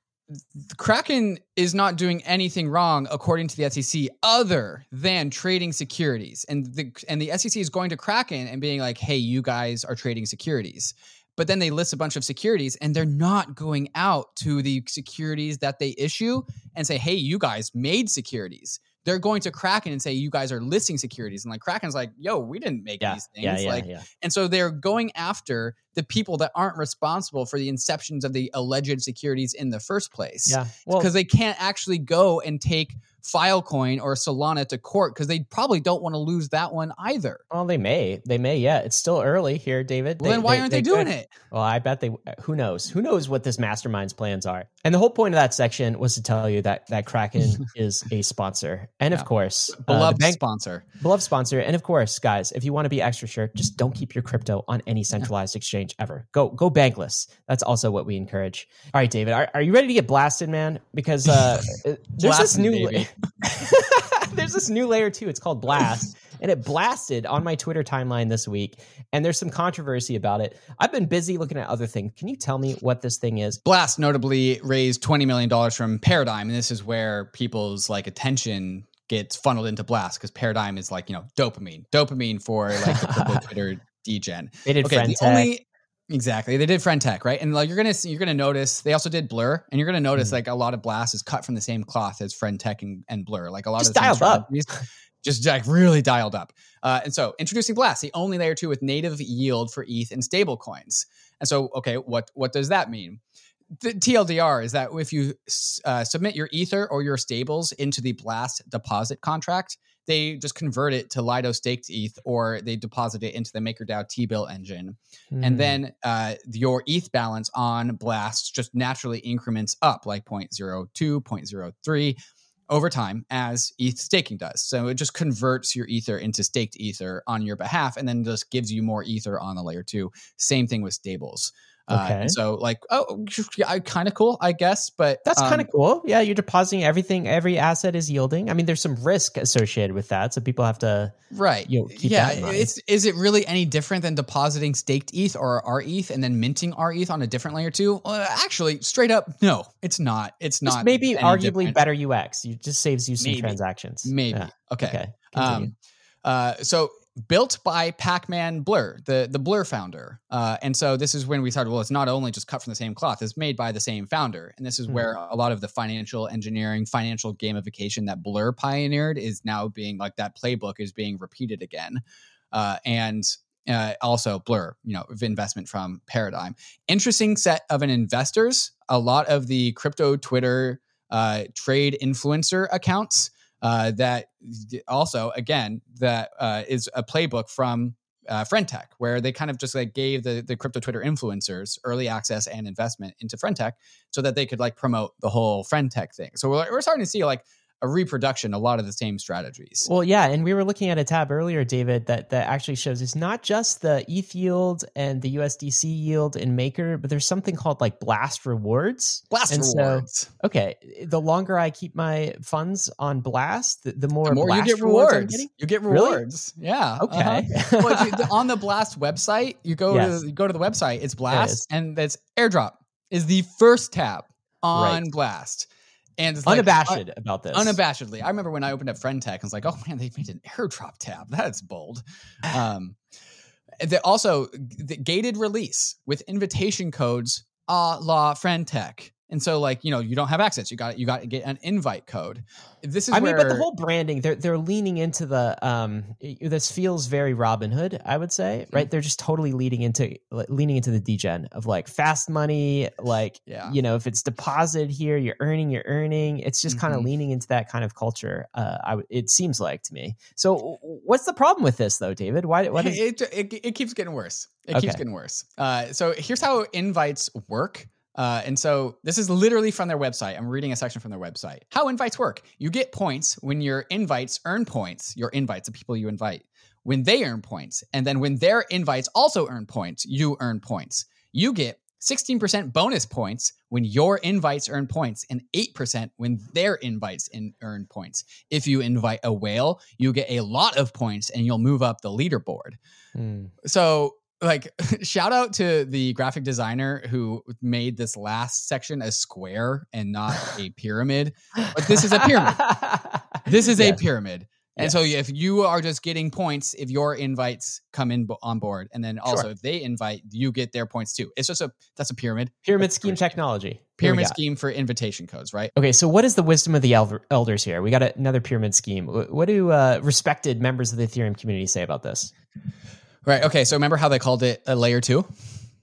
[SPEAKER 1] Kraken is not doing anything wrong according to the SEC, other than trading securities, and the SEC is going to Kraken and being like, "Hey, you guys are trading securities." But then they list a bunch of securities, and they're not going out to the securities that they issue and say, "Hey, you guys made securities." They're going to Kraken and say, you guys are listing securities. And like Kraken's like, yo, we didn't make these things. And so they're going after the people that aren't responsible for the inceptions of the alleged securities in the first place.
[SPEAKER 2] Yeah. Well,
[SPEAKER 1] because they can't actually go and take Filecoin or Solana to court because they probably don't want to lose that one either.
[SPEAKER 2] Well, they may. Yeah. It's still early here, David.
[SPEAKER 1] Well, then why aren't they doing it?
[SPEAKER 2] Well, I bet they. Who knows? Who knows what this mastermind's plans are? And the whole point of that section was to tell you that Kraken is a sponsor, and of course,
[SPEAKER 1] beloved sponsor.
[SPEAKER 2] And of course, guys, if you want to be extra sure, just don't keep your crypto on any centralized exchange ever. Go bankless. That's also what we encourage. All right, David, are you ready to get blasted, man? Because there's this new. There's this new layer too. It's called Blast, and it blasted on my Twitter timeline this week. And there's some controversy about it. I've been busy looking at other things. Can you tell me what this thing is?
[SPEAKER 1] Blast notably raised $20 million from Paradigm, and this is where people's like attention gets funneled into Blast because Paradigm is like, dopamine for like the crypto Twitter degen.
[SPEAKER 2] They did Friend.Tech.
[SPEAKER 1] Exactly. They did Friend.Tech, right? And like you're gonna notice they also did Blur, and you're gonna notice like a lot of Blast is cut from the same cloth as Friend.Tech and Blur. Like a lot
[SPEAKER 2] just
[SPEAKER 1] of the
[SPEAKER 2] dialed up.
[SPEAKER 1] Just like really dialed up. And so introducing Blast, the only layer 2 with native yield for ETH and stable coins. And so, okay, what does that mean? The TLDR is that if you submit your Ether or your stables into the Blast deposit contract, they just convert it to Lido staked ETH, or they deposit it into the MakerDAO T-bill engine. And then your ETH balance on Blast just naturally increments up like 0.02, 0.03 over time as ETH staking does. So it just converts your Ether into staked Ether on your behalf and then just gives you more Ether on the layer 2. Same thing with stables. And so like, kind of cool, I guess, but
[SPEAKER 2] that's kind of cool. Yeah. You're depositing everything. Every asset is yielding. I mean, there's some risk associated with that. So people have to, keep that in mind.
[SPEAKER 1] Is it really any different than depositing staked ETH or our ETH and then minting our ETH on a different layer 2? Actually, straight up, no, it's not. It's not.
[SPEAKER 2] Maybe arguably better UX. It just saves you some transactions.
[SPEAKER 1] Maybe. Yeah. Okay.
[SPEAKER 2] Continue.
[SPEAKER 1] So built by Pac-Man Blur, the Blur founder. And so this is when we started, well, it's not only just cut from the same cloth, it's made by the same founder. And this is where a lot of the financial engineering, financial gamification that Blur pioneered is now being like that playbook is being repeated again. And also Blur, investment from Paradigm. Interesting set of investors. A lot of the crypto Twitter trade influencer accounts that also, again, that is a playbook from Friend.Tech, where they kind of just like gave the crypto Twitter influencers early access and investment into Friend.Tech so that they could like promote the whole Friend.Tech thing. So we're starting to see like a reproduction, a lot of the same strategies.
[SPEAKER 2] Well, yeah. And we were looking at a tab earlier, David, that actually shows it's not just the ETH yield and the USDC yield in Maker, but there's something called like Blast Rewards.
[SPEAKER 1] Rewards.
[SPEAKER 2] Okay. The longer I keep my funds on Blast, the more
[SPEAKER 1] Blast
[SPEAKER 2] you get rewards.
[SPEAKER 1] You get rewards.
[SPEAKER 2] Really?
[SPEAKER 1] Yeah.
[SPEAKER 2] Okay.
[SPEAKER 1] Well, on the Blast website, you go to the website, it's Blast, and that's airdrop is the first tab on Blast. And it's
[SPEAKER 2] unabashed about this.
[SPEAKER 1] Unabashedly. I remember when I opened up Friend.Tech, I was like, oh man, they made an airdrop tab. That's bold. Also, the gated release with invitation codes a la Friend.Tech. And so like, you don't have access. You got to get an invite code. This is
[SPEAKER 2] but the whole branding, they're leaning into the this feels very Robinhood, I would say, right? They're just totally leaning into the degen of like fast money, like if it's deposited here, you're earning. It's just kind of leaning into that kind of culture. It seems like to me. So what's the problem with this though, David? Why
[SPEAKER 1] it keeps getting worse. Keeps getting worse. So here's how invites work. And so this is literally from their website. I'm reading a section from their website. How invites work. You get points when your invites earn points. Your invites, the people you invite, when they earn points. And then when their invites also earn points, you earn points. You get 16% bonus points when your invites earn points and 8% when their invites earn points. If you invite a whale, you get a lot of points and you'll move up the leaderboard. So like shout out to the graphic designer who made this last section a square and not a pyramid. But this is a pyramid. This is a pyramid. And so if you are just getting points, if your invites come in on board, and then also if they invite, you get their points too. It's just that's a pyramid.
[SPEAKER 2] Pyramid scheme technology.
[SPEAKER 1] Pyramid scheme for invitation codes, right?
[SPEAKER 2] Okay, so what is the wisdom of the elders here? We got another pyramid scheme. What do respected members of the Ethereum community say about this?
[SPEAKER 1] Right. Okay. So remember how they called it a layer 2?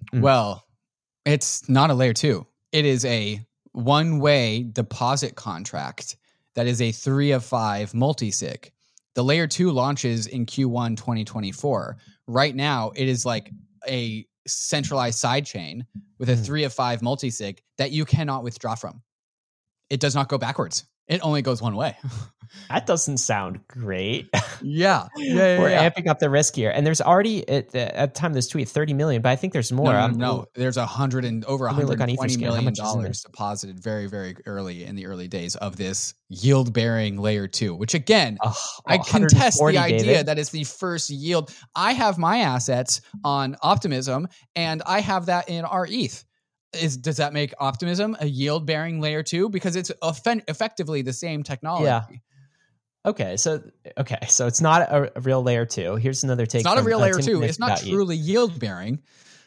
[SPEAKER 1] Well, it's not a layer 2. It is a one-way deposit contract that is a 3 of 5 multi-sig. The layer 2 launches in Q1 2024. Right now, it is like a centralized sidechain with a 3 of 5 multi-sig that you cannot withdraw from. It does not go backwards. It only goes one way.
[SPEAKER 2] That doesn't sound great.
[SPEAKER 1] Yeah.
[SPEAKER 2] We're amping up the risk here. And there's already, at the time of this tweet, 30 million, but I think there's more.
[SPEAKER 1] No. There's over $120 million deposited very, very early in the early days of this yield-bearing layer 2, which again, I contest the idea that it's the first yield. I have my assets on Optimism, and I have that in our ETH. Does that make Optimism a yield-bearing layer 2? Because it's effectively the same technology.
[SPEAKER 2] Yeah. Okay, so it's not a real layer 2. Here's another take.
[SPEAKER 1] It's not a real layer 2. It's not truly yield-bearing.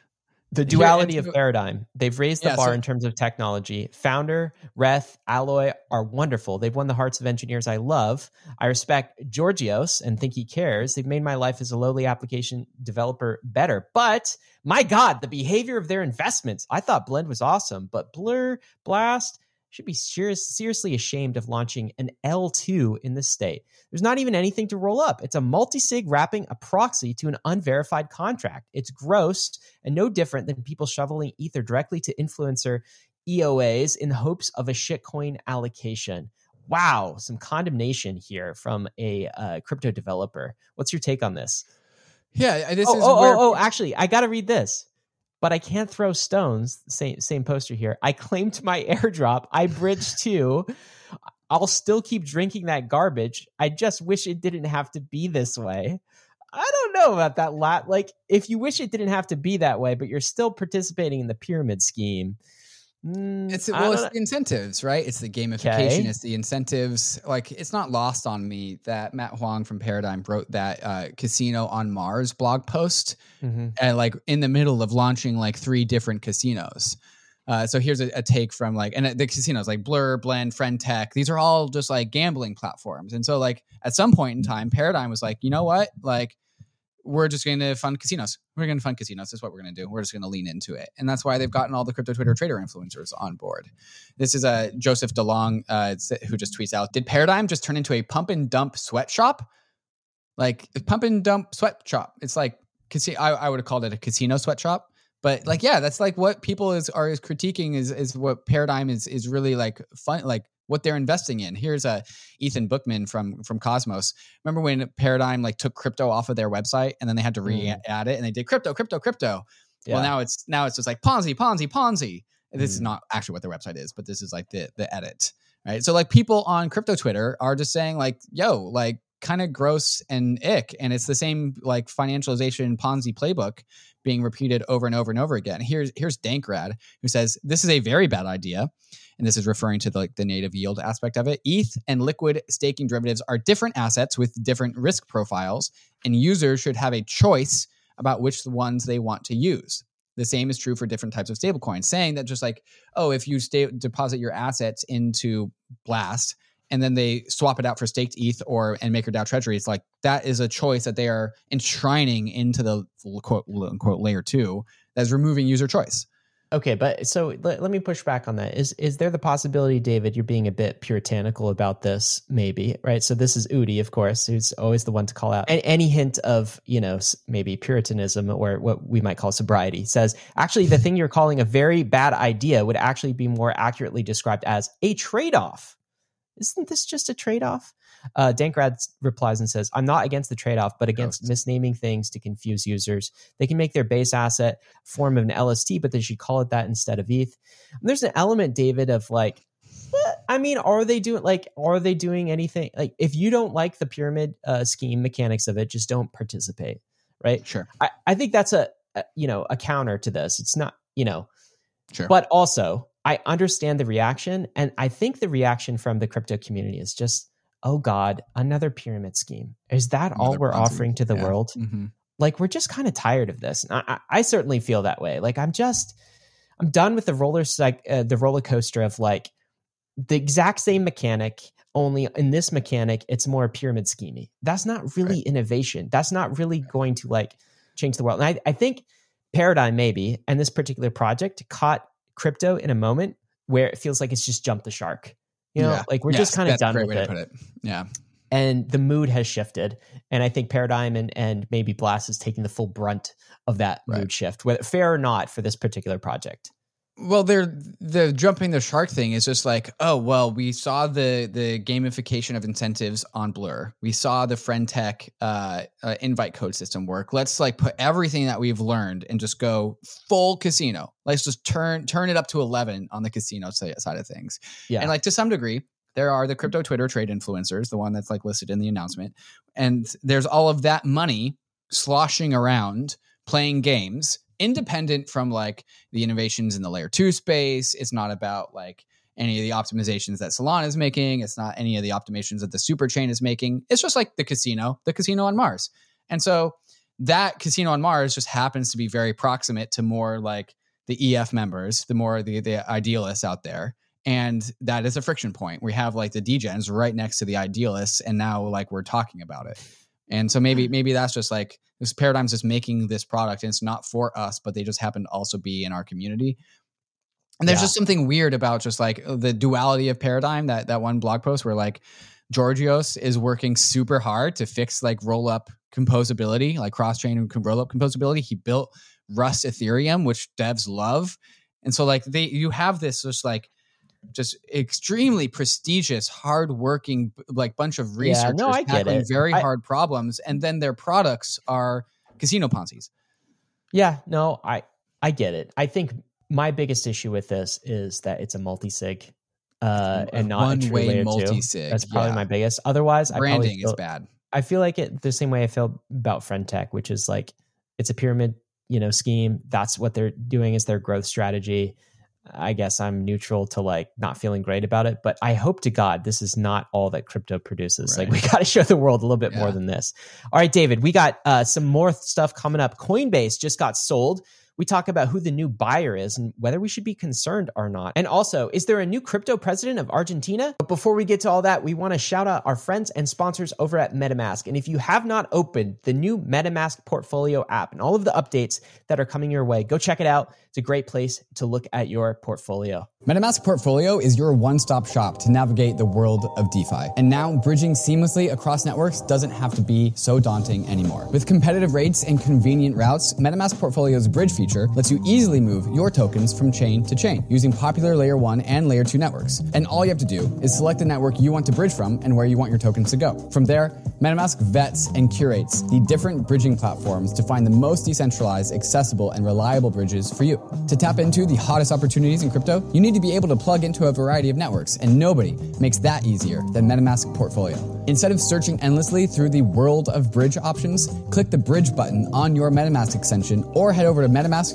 [SPEAKER 2] The duality of paradigm. They've raised the bar in terms of technology. Founder, Reth, Alloy are wonderful. They've won the hearts of engineers I love. I respect Georgios and think he cares. They've made my life as a lowly application developer better. But my God, the behavior of their investments. I thought Blend was awesome, but Blur, Blast should be seriously ashamed of launching an L2 in this state. There's not even anything to roll up. It's a multi-sig wrapping a proxy to an unverified contract. It's gross and no different than people shoveling Ether directly to influencer EOAs in hopes of a shitcoin allocation. Wow, some condemnation here from a crypto developer. What's your take on this?
[SPEAKER 1] Yeah,
[SPEAKER 2] actually, I got to read this. But I can't throw stones. Same poster here. I claimed my airdrop. I bridged too. I'll still keep drinking that garbage. I just wish it didn't have to be this way. I don't know about that lot. Like, if you wish it didn't have to be that way, but you're still participating in the pyramid scheme.
[SPEAKER 1] It's the incentives, right? It's the gamification. It's the incentives. Like, it's not lost on me that Matt Huang from Paradigm wrote that Casino on Mars blog post, like in the middle of launching like 3 different casinos. So here's a take from like, and the casinos like Blur, Blend, Friend Tech. These are all just like gambling platforms. And so like at some point in time, Paradigm was like, you know what, like, we're just going to fund casinos. We're going to fund casinos. That's what we're going to do. We're just going to lean into it. And that's why they've gotten all the crypto Twitter trader influencers on board. This is Joseph DeLong who just tweets out, did Paradigm just turn into a pump and dump sweatshop? Like a pump and dump sweatshop. It's like, I would have called it a casino sweatshop. But like, yeah, that's like what people are critiquing is what Paradigm is really like fun, like what they're investing in. Here's Ethan Bookman from Cosmos. Remember when Paradigm like took crypto off of their website and then they had to re-add it and they did crypto. Yeah. Well, now it's just like Ponzi. This is not actually what their website is, but this is like the edit, right? So like people on crypto Twitter are just saying like, yo, like kind of gross and ick. And it's the same like financialization Ponzi playbook being repeated over and over and over again. Here's Dankrad, who says, this is a very bad idea. And this is referring to the native yield aspect of it. ETH and liquid staking derivatives are different assets with different risk profiles, and users should have a choice about which ones they want to use. The same is true for different types of stablecoins, saying that just like, oh, if you deposit your assets into Blast and then they swap it out for staked ETH and MakerDAO treasuries, like that is a choice that they are enshrining into the quote unquote layer 2 that's removing user choice.
[SPEAKER 2] Okay, but so let me push back on that. Is there the possibility, David, you're being a bit puritanical about this, maybe, right? So this is Udi, of course, who's always the one to call out any hint of, maybe puritanism or what we might call sobriety. Says, actually, the thing you're calling a very bad idea would actually be more accurately described as a trade-off. Isn't this just a trade-off? Dankrad replies and says, I'm not against the trade-off, but against misnaming things to confuse users. They can make their base asset form of an LST, but they should call it that instead of ETH. And there's an element, David, of like, are they doing anything? Like, if you don't like the pyramid scheme mechanics of it, just don't participate, right?
[SPEAKER 1] Sure.
[SPEAKER 2] I think that's a counter to this. It's not,
[SPEAKER 1] Sure.
[SPEAKER 2] But also, I understand the reaction, and I think the reaction from the crypto community is just, oh God, another pyramid scheme. Is that all we're offering to the world? Mm-hmm. Like, we're just kind of tired of this. And I certainly feel that way. Like, I'm done with the roller coaster of like the exact same mechanic, only in this mechanic, it's more pyramid schemey. That's not really innovation. That's not really going to like change the world. And I think Paradigm maybe, and this particular project caught crypto in a moment where it feels like it's just jumped the shark. Like we're just kind of done with it.
[SPEAKER 1] Yeah.
[SPEAKER 2] And the mood has shifted. And I think Paradigm and maybe Blast is taking the full brunt of that mood shift, whether fair or not for this particular project.
[SPEAKER 1] Well, the jumping the shark thing is just like, oh, well, we saw the gamification of incentives on Blur. We saw the Friendtech invite code system work. Let's like put everything that we've learned and just go full casino. Let's just turn it up to 11 on the casino side of things. Yeah. And like to some degree, there are the crypto Twitter trade influencers, the one that's like listed in the announcement. And there's all of that money sloshing around playing games independent from like the innovations in the layer 2 space. It's not about like any of the optimizations that Solana is making. It's not any of the optimizations that the super chain is making. It's just like the casino on Mars. And so that casino on Mars just happens to be very proximate to more like the EF members, the more the idealists out there. And that is a friction point. We have like the degens right next to the idealists. And now like we're talking about it. And so maybe that's just like this Paradigm's just making this product and it's not for us, but they just happen to also be in our community. And there's just something weird about just like the duality of Paradigm, that one blog post where like Georgios is working super hard to fix like roll-up composability, like cross-chain and roll-up composability. He built Rust Ethereum, which devs love. And so like you have this just extremely prestigious, hardworking, like bunch of researchers tackling very hard problems, and then their products are casino Ponzi's.
[SPEAKER 2] Yeah, no, I get it. I think my biggest issue with this is that it's a multi-sig and not a true layer multi-sig. That's probably my biggest. Otherwise,
[SPEAKER 1] branding is bad.
[SPEAKER 2] I feel like it the same way I feel about Friendtech, which is like it's a pyramid, scheme. That's what they're doing is their growth strategy. I guess I'm neutral to like not feeling great about it, but I hope to God this is not all that crypto produces. Right. Like we got to show the world a little bit more than this. All right, David, we got some more stuff coming up. Coinbase just got sold. We talk about who the new buyer is and whether we should be concerned or not. And also, is there a new crypto president of Argentina? But before we get to all that, we want to shout out our friends and sponsors over at MetaMask. And if you have not opened the new MetaMask Portfolio app and all of the updates that are coming your way, go check it out. It's a great place to look at your portfolio.
[SPEAKER 4] MetaMask Portfolio is your one-stop shop to navigate the world of DeFi. And now bridging seamlessly across networks doesn't have to be so daunting anymore. With competitive rates and convenient routes, MetaMask Portfolio's bridge feature lets you easily move your tokens from chain to chain using popular layer 1 and layer 2 networks. And all you have to do is select the network you want to bridge from and where you want your tokens to go. From there, MetaMask vets and curates the different bridging platforms to find the most decentralized, accessible, and reliable bridges for you. To tap into the hottest opportunities in crypto, you need to be able to plug into a variety of networks, and nobody makes that easier than MetaMask Portfolio. Instead of searching endlessly through the world of bridge options, click the bridge button on your MetaMask extension or head over to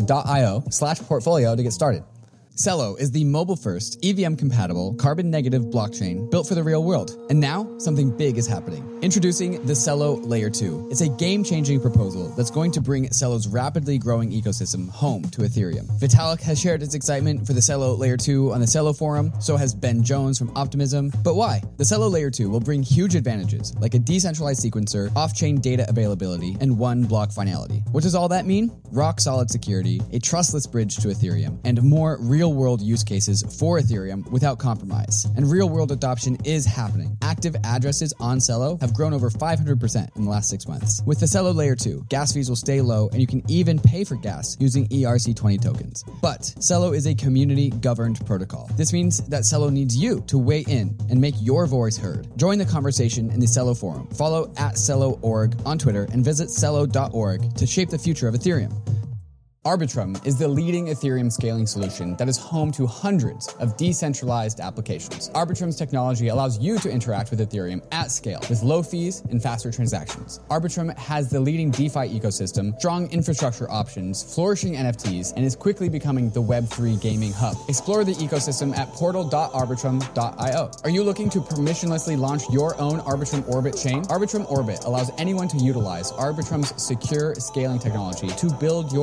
[SPEAKER 4] metamask.io/portfolio to get started. Celo is the mobile-first, EVM-compatible, carbon-negative blockchain built for the real world. And now, something big is happening. Introducing the Celo Layer 2. It's a game-changing proposal that's going to bring Celo's rapidly growing ecosystem home to Ethereum. Vitalik has shared his excitement for the Celo Layer 2 on the Celo forum, so has Ben Jones from Optimism. But why? The Celo Layer 2 will bring huge advantages, like a decentralized sequencer, off-chain data availability, and one-block finality. What does all that mean? Rock-solid security, a trustless bridge to Ethereum, and more real-world use cases for Ethereum without compromise. And real-world adoption is happening. Active addresses on Celo have grown over 500% in the last 6 months. With the Celo Layer 2, gas fees will stay low, and you can even pay for gas using ERC20 tokens. But Celo is a community-governed protocol. This means that Celo needs you to weigh in and make your voice heard. Join the conversation in the Celo forum. Follow @Celo.org on Twitter and visit Celo.org to shape the future of Ethereum. Arbitrum is the leading Ethereum scaling solution that is home to hundreds of decentralized applications. Arbitrum's technology allows you to interact with Ethereum at scale with low fees and faster transactions. Arbitrum has the leading DeFi ecosystem, strong infrastructure options, flourishing NFTs, and is quickly becoming the Web3 gaming hub. Explore the ecosystem at portal.arbitrum.io. Are you looking to permissionlessly launch your own Arbitrum Orbit chain? Arbitrum Orbit allows anyone to utilize Arbitrum's secure scaling technology to build your own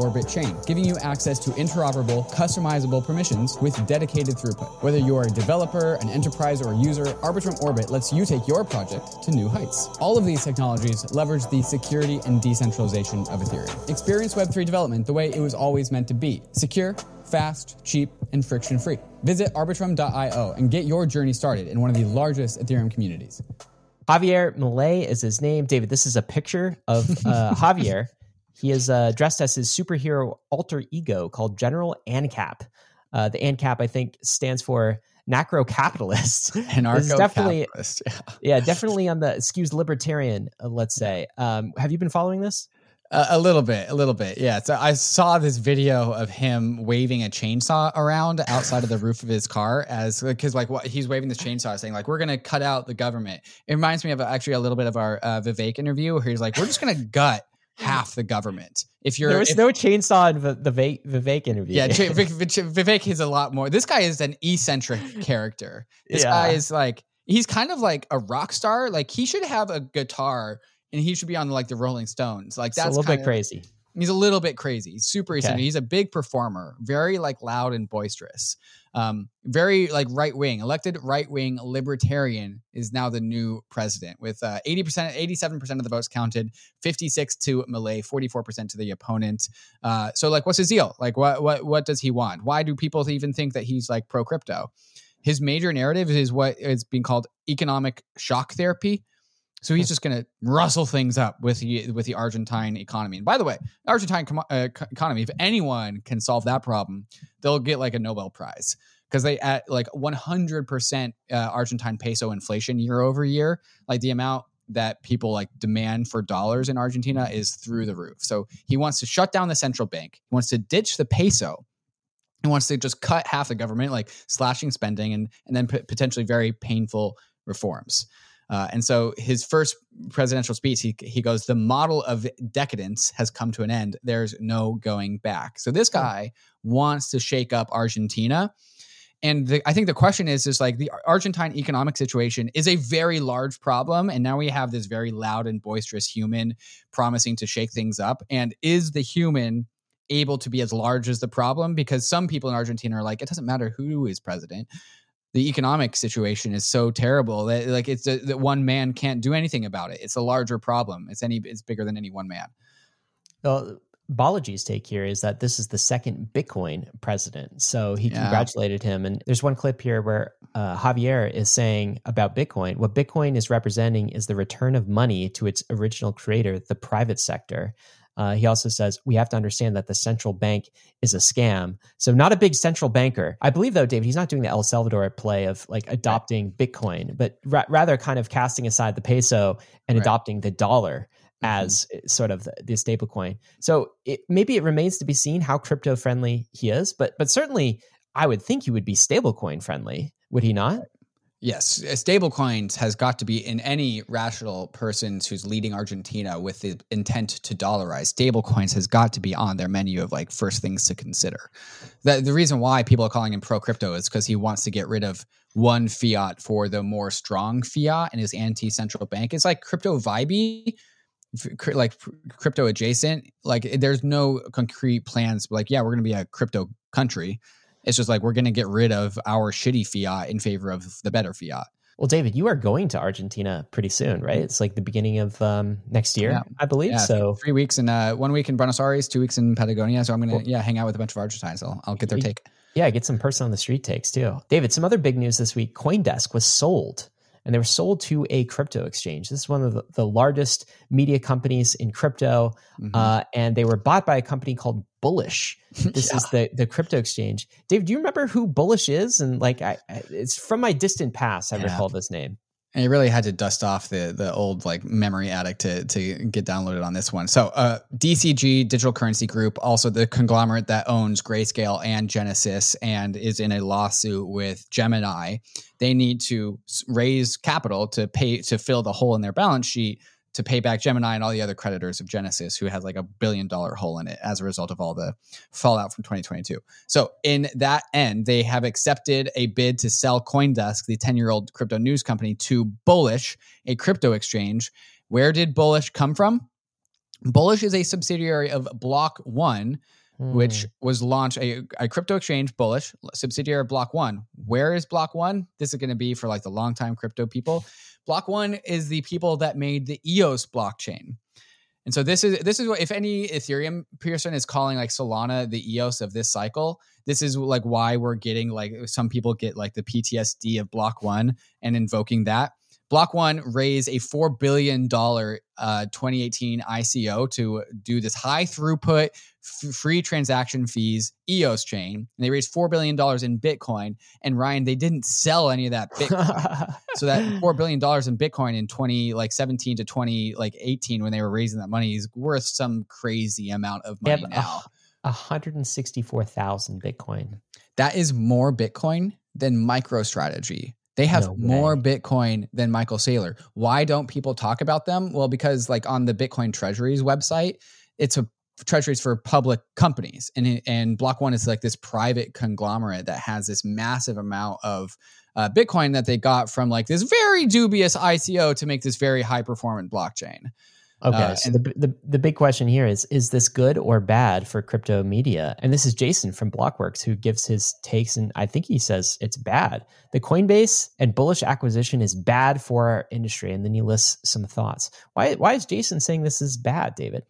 [SPEAKER 4] Orbit chain, giving you access to interoperable, customizable permissions with dedicated throughput. Whether you're a developer, an enterprise, or a user, Arbitrum Orbit lets you take your project to new heights. All of these technologies leverage the security and decentralization of Ethereum. Experience Web3 development the way it was always meant to be: secure, fast, cheap, and friction-free. Visit Arbitrum.io and get your journey started in one of the largest Ethereum communities.
[SPEAKER 2] Javier Milei is his name. David, this is a picture of Javier. He is dressed as his superhero alter ego called General ANCAP. The ANCAP, I think, stands for Anarcho-Capitalist.
[SPEAKER 1] Anarcho-Capitalist,
[SPEAKER 2] yeah, definitely on the skews libertarian, let's say. Have you been following this?
[SPEAKER 1] A little bit. Yeah. So I saw this video of him waving a chainsaw around outside of the roof of his car because he's waving this chainsaw saying like, we're going to cut out the government. It reminds me of actually a little bit of our Vivek interview where he's like, we're just going to gut half the government.
[SPEAKER 2] There was no chainsaw in the Vivek interview.
[SPEAKER 1] Yeah. Vivek is a lot more. This guy is an eccentric character. This guy is like, he's kind of like a rock star. Like he should have a guitar and he should be on like the Rolling Stones. Like that's
[SPEAKER 2] a little bit crazy.
[SPEAKER 1] He's a little bit crazy. He's super eccentric.
[SPEAKER 2] Okay.
[SPEAKER 1] He's a big performer, very like loud and boisterous. Very like right wing, elected right wing libertarian is now the new president with 87% of the votes counted, 56 to Milei, 44% to the opponent. So like, what's his deal? Like, what does he want? Why do people even think that he's like pro crypto? His major narrative is what is being called economic shock therapy. So he's just going to rustle things up with the Argentine economy. And by the way, the Argentine economy, if anyone can solve that problem, they'll get like a Nobel Prize because they at like 100% Argentine peso inflation year over year. Like the amount that people like demand for dollars in Argentina is through the roof. So he wants to shut down the central bank. He wants to ditch the peso. He wants to just cut half the government, like slashing spending and then potentially very painful reforms. And so his first presidential speech, he goes, the model of decadence has come to an end. There's no going back. So this guy wants to shake up Argentina. And I think the question is like the Argentine economic situation is a very large problem. And now we have this very loud and boisterous human promising to shake things up. And is the human able to be as large as the problem? Because some people in Argentina are like, it doesn't matter who is president. The economic situation is so terrible that like that one man can't do anything about it. It's a larger problem. It's bigger than any one man.
[SPEAKER 2] Well, Balaji's take here is that this is the second Bitcoin president. So he congratulated him. And there's one clip here where Javier is saying about Bitcoin, what Bitcoin is representing is the return of money to its original creator, the private sector. He also says, we have to understand that the central bank is a scam. So not a big central banker. I believe, though, David, he's not doing the El Salvador play of like adopting Bitcoin, but rather kind of casting aside the peso and adopting the dollar as sort of the stable coin. So maybe it remains to be seen how crypto friendly he is, but certainly I would think he would be stablecoin friendly, would he not?
[SPEAKER 1] Yes, stablecoins has got to be in any rational person who's leading Argentina with the intent to dollarize. Stablecoins has got to be on their menu of like first things to consider. The reason why people are calling him pro crypto is because he wants to get rid of one fiat for the more strong fiat and his anti-central bank. It's like crypto vibey, like crypto adjacent. Like there's no concrete plans. Like, yeah, we're going to be a crypto country. It's just like we're going to get rid of our shitty fiat in favor of the better fiat.
[SPEAKER 2] Well, David, you are going to Argentina pretty soon, right? It's like the beginning of next year, I believe.
[SPEAKER 1] Yeah,
[SPEAKER 2] so
[SPEAKER 1] 3 weeks and 1 week in Buenos Aires, 2 weeks in Patagonia. So I'm going to hang out with a bunch of Argentines. I'll get their take.
[SPEAKER 2] Yeah, get some person on the street takes too. David, some other big news this week. CoinDesk was sold. And they were sold to a crypto exchange. This is one of the largest media companies in crypto. And they were bought by a company called Bullish. This is the crypto exchange. Dave, do you remember who Bullish is? And like, it's from my distant past, I recall this name.
[SPEAKER 1] And you really had to dust off the old like memory addict to get downloaded on this one. So DCG, Digital Currency Group, also the conglomerate that owns Grayscale and Genesis and is in a lawsuit with Gemini. They need to raise capital to fill the hole in their balance sheet to pay back Gemini and all the other creditors of Genesis, who has like $1 billion hole in it as a result of all the fallout from 2022. So in that end, they have accepted a bid to sell CoinDesk, the 10-year-old crypto news company, to Bullish, a crypto exchange. Where did Bullish come from? Bullish is a subsidiary of Block One, which was launched a crypto exchange, Bullish, subsidiary of Block One. Where is Block One? This is going to be for like the longtime crypto people. Block One is the people that made the EOS blockchain. And so this is what, if any Ethereum person is calling like Solana the EOS of this cycle, this is like why we're getting like some people get like the PTSD of Block One and invoking that. Block One raised a $4 billion 2018 ICO to do this high throughput, free transaction fees EOS chain. And they raised $4 billion in Bitcoin. And Ryan, they didn't sell any of that Bitcoin. So that $4 billion in Bitcoin in 2017 to 2018, when they were raising that money, is worth some crazy amount of money now.
[SPEAKER 2] 164,000 Bitcoin.
[SPEAKER 1] That is more Bitcoin than MicroStrategy. They have more Bitcoin than Michael Saylor. Why don't people talk about them? Well, because like on the Bitcoin Treasuries website, it's a treasuries for public companies. And Block One is like this private conglomerate that has this massive amount of Bitcoin that they got from like this very dubious ICO to make this very high performant blockchain.
[SPEAKER 2] Okay, so the big question here is this good or bad for crypto media? And this is Jason from Blockworks who gives his takes, and I think he says it's bad. The Coinbase and Bullish acquisition is bad for our industry, and then he lists some thoughts. Why is Jason saying this is bad, David?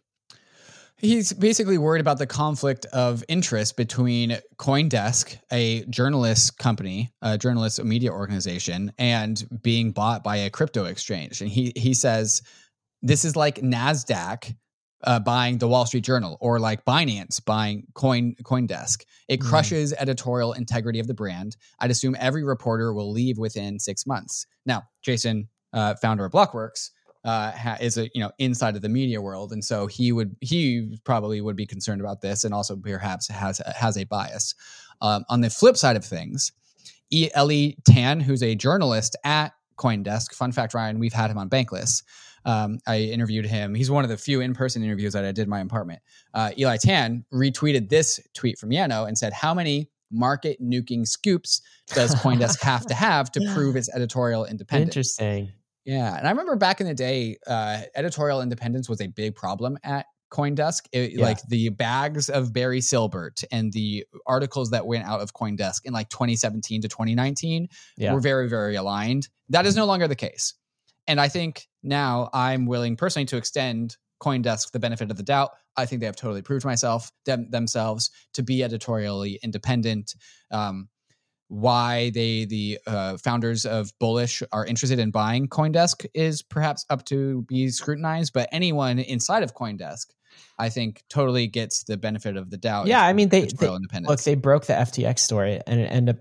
[SPEAKER 1] He's basically worried about the conflict of interest between CoinDesk, a journalist company, a journalist media organization, and being bought by a crypto exchange. And he says this is like NASDAQ buying the Wall Street Journal, or like Binance buying CoinDesk. It crushes editorial integrity of the brand. I'd assume every reporter will leave within 6 months. Now, Jason, founder of Blockworks, is inside of the media world, and so he probably would be concerned about this, and also perhaps has a bias. On the flip side of things, Eli Tan, who's a journalist at CoinDesk. Fun fact, Ryan, we've had him on Bankless. I interviewed him. He's one of the few in-person interviews that I did in my apartment. Eli Tan retweeted this tweet from Yano and said, "How many market nuking scoops does CoinDesk have to prove its editorial independence?"
[SPEAKER 2] Interesting.
[SPEAKER 1] Yeah. And I remember back in the day, editorial independence was a big problem at CoinDesk. Like the bags of Barry Silbert and the articles that went out of CoinDesk in like 2017 to 2019 were very, very aligned. That is no longer the case. And I think now I'm willing personally to extend CoinDesk the benefit of the doubt. I think they have totally proved themselves to be editorially independent. Why the founders of Bullish are interested in buying CoinDesk is perhaps up to be scrutinized, but anyone inside of CoinDesk, I think, totally gets the benefit of the doubt.
[SPEAKER 2] Yeah, I mean, they broke the FTX story and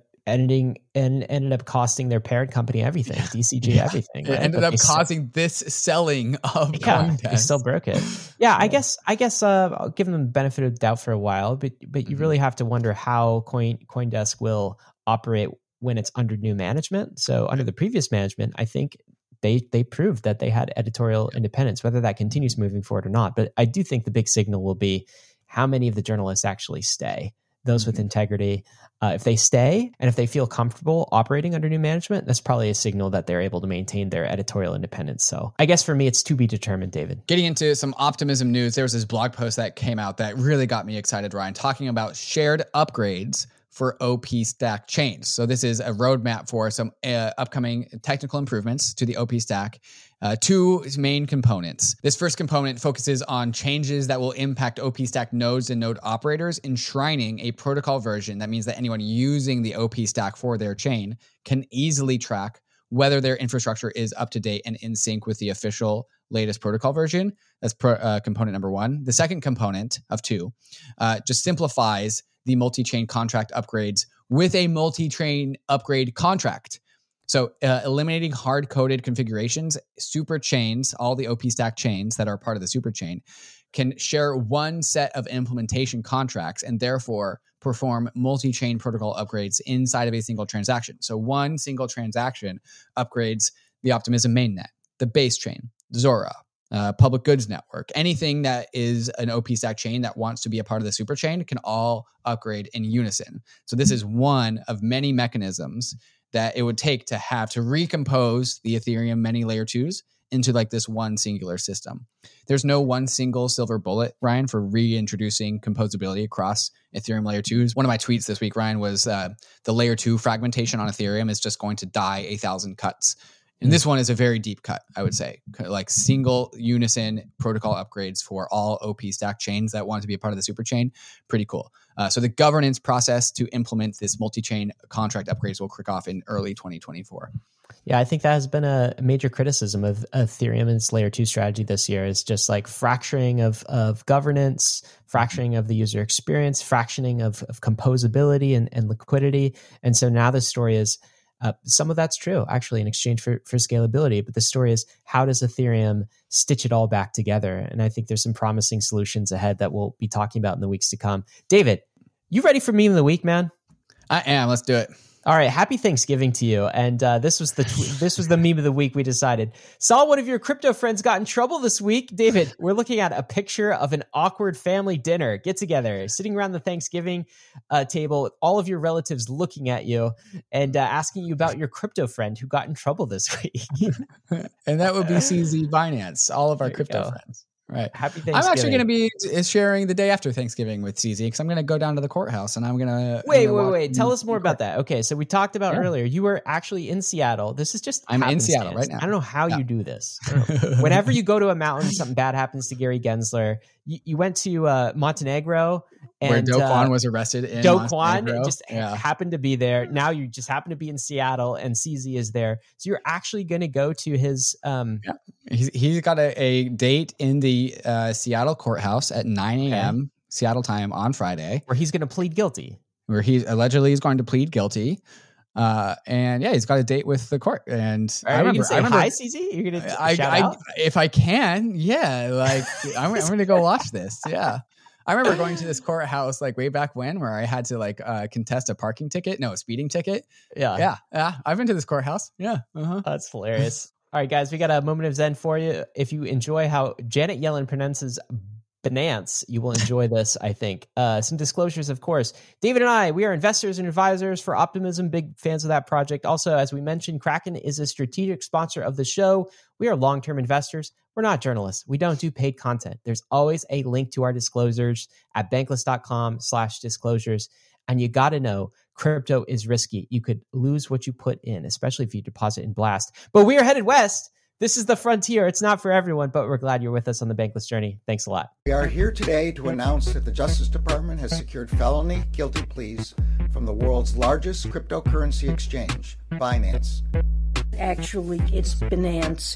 [SPEAKER 2] ended up costing their parent company everything, DCG everything. Right?
[SPEAKER 1] It ended up causing this selling of CoinDesk.
[SPEAKER 2] They still broke it. Yeah, I guess I'll give them the benefit of the doubt for a while, but you really have to wonder how CoinDesk will operate when it's under new management. So under the previous management, I think they proved that they had editorial independence, whether that continues moving forward or not. But I do think the big signal will be how many of the journalists actually stay, those with integrity. If they stay and if they feel comfortable operating under new management, that's probably a signal that they're able to maintain their editorial independence. So I guess for me, it's to be determined, David.
[SPEAKER 1] Getting into some optimism news, there was this blog post that came out that really got me excited, Ryan, talking about shared upgrades for OP Stack chains. So this is a roadmap for some upcoming technical improvements to the OP Stack. Two main components. This first component focuses on changes that will impact OP Stack nodes and node operators, enshrining a protocol version. That means that anyone using the OP Stack for their chain can easily track whether their infrastructure is up to date and in sync with the official latest protocol version. That's component number one. The second component of two just simplifies the multi-chain contract upgrades with a multi-chain upgrade contract. So eliminating hard-coded configurations, super chains, all the OP Stack chains that are part of the super chain, can share one set of implementation contracts and therefore perform multi-chain protocol upgrades inside of a single transaction. So one single transaction upgrades the Optimism mainnet, the base chain, Zora, public goods network, anything that is an OP Stack chain that wants to be a part of the super chain can all upgrade in unison. So this is one of many mechanisms that it would take to have to recompose the Ethereum many layer twos into like this one singular system. There's no one single silver bullet, Ryan, for reintroducing composability across Ethereum layer 2s. One of my tweets this week, Ryan, was the layer 2 fragmentation on Ethereum is just going to die 1,000 cuts. And this one is a very deep cut, I would say, like single unison protocol upgrades for all OP stack chains that want to be a part of the super chain. Pretty cool. So the governance process to implement this multi-chain contract upgrades will kick off in early 2024.
[SPEAKER 2] Yeah, I think that has been a major criticism of Ethereum and its layer 2 strategy this year, is just like fracturing of governance, fracturing of the user experience, fractioning of composability and liquidity. And so now the story is, some of that's true, actually, in exchange for scalability. But the story is, how does Ethereum stitch it all back together? And I think there's some promising solutions ahead that we'll be talking about in the weeks to come. David, you ready for meme of the week, man?
[SPEAKER 1] I am. Let's do it.
[SPEAKER 2] All right, happy Thanksgiving to you. And this was the meme of the week we decided. Saw one of your crypto friends got in trouble this week. David, we're looking at a picture of an awkward family dinner, get together, sitting around the Thanksgiving table with all of your relatives looking at you and asking you about your crypto friend who got in trouble this week.
[SPEAKER 1] And that would be CZ Binance, all of our crypto friends. Right.
[SPEAKER 2] Happy Thanksgiving.
[SPEAKER 1] I'm actually going to be sharing the day after Thanksgiving with CZ because I'm going to go down to the courthouse and I'm going to...
[SPEAKER 2] Wait. Tell us more about that. Okay, so we talked about earlier, you were actually in Seattle. This is just
[SPEAKER 1] I'm in Seattle right now.
[SPEAKER 2] I don't know how you do this. Whenever you go to a mountain, something bad happens to Gary Gensler. You went to Montenegro. And,
[SPEAKER 1] where Do Kwon was arrested in
[SPEAKER 2] Do Kwon just happened to be there. Now you just happen to be in Seattle and CZ is there. So you're actually going to go to his...
[SPEAKER 1] He's got a date in the Seattle courthouse at 9 a.m. Seattle time on Friday.
[SPEAKER 2] Where he's going to plead guilty.
[SPEAKER 1] Where he allegedly is going to plead guilty. And yeah, he's got a date with the court. And
[SPEAKER 2] I remember, hi, CZ? You're going to shout out?
[SPEAKER 1] If I can, yeah. Like, I'm going to go watch this. Yeah. I remember going to this courthouse like way back when, where I had to like contest a speeding ticket. Yeah. I've been to this courthouse. Yeah.
[SPEAKER 2] That's hilarious. All right, guys, we got a moment of Zen for you. If you enjoy how Janet Yellen pronounces Binance, you will enjoy this, I think. Some disclosures, of course. David and I, we are investors and advisors for Optimism, big fans of that project. Also, as we mentioned, Kraken is a strategic sponsor of the show. We are long-term investors. We're not journalists. We don't do paid content. There's always a link to our disclosures at bankless.com/disclosures. And you got to know, crypto is risky. You could lose what you put in, especially if you deposit in Blast. But we are headed west. This is the frontier. It's not for everyone, but we're glad you're with us on the Bankless journey. Thanks a lot.
[SPEAKER 5] We are here today to announce that the Justice Department has secured felony guilty pleas from the world's largest cryptocurrency exchange, Binance.
[SPEAKER 3] Actually, it's Binance.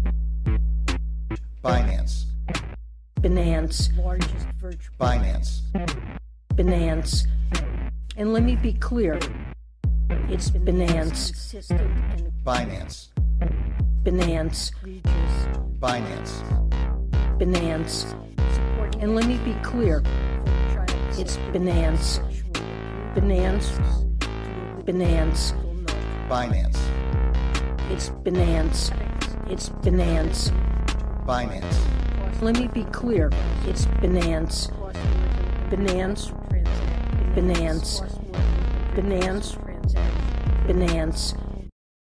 [SPEAKER 5] Binance.
[SPEAKER 3] Binance. Largest virtual.
[SPEAKER 5] Binance.
[SPEAKER 3] Binance. And let me be clear. It's Binance.
[SPEAKER 5] Binance.
[SPEAKER 3] Binance.
[SPEAKER 5] Binance.
[SPEAKER 3] Binance. And let me be clear. It's Binance. Binance. Binance.
[SPEAKER 5] Binance.
[SPEAKER 3] It's Binance. It's Binance.
[SPEAKER 5] Binance.
[SPEAKER 3] Let me be clear. It's Binance. Binance. Binance. Binance. Binance.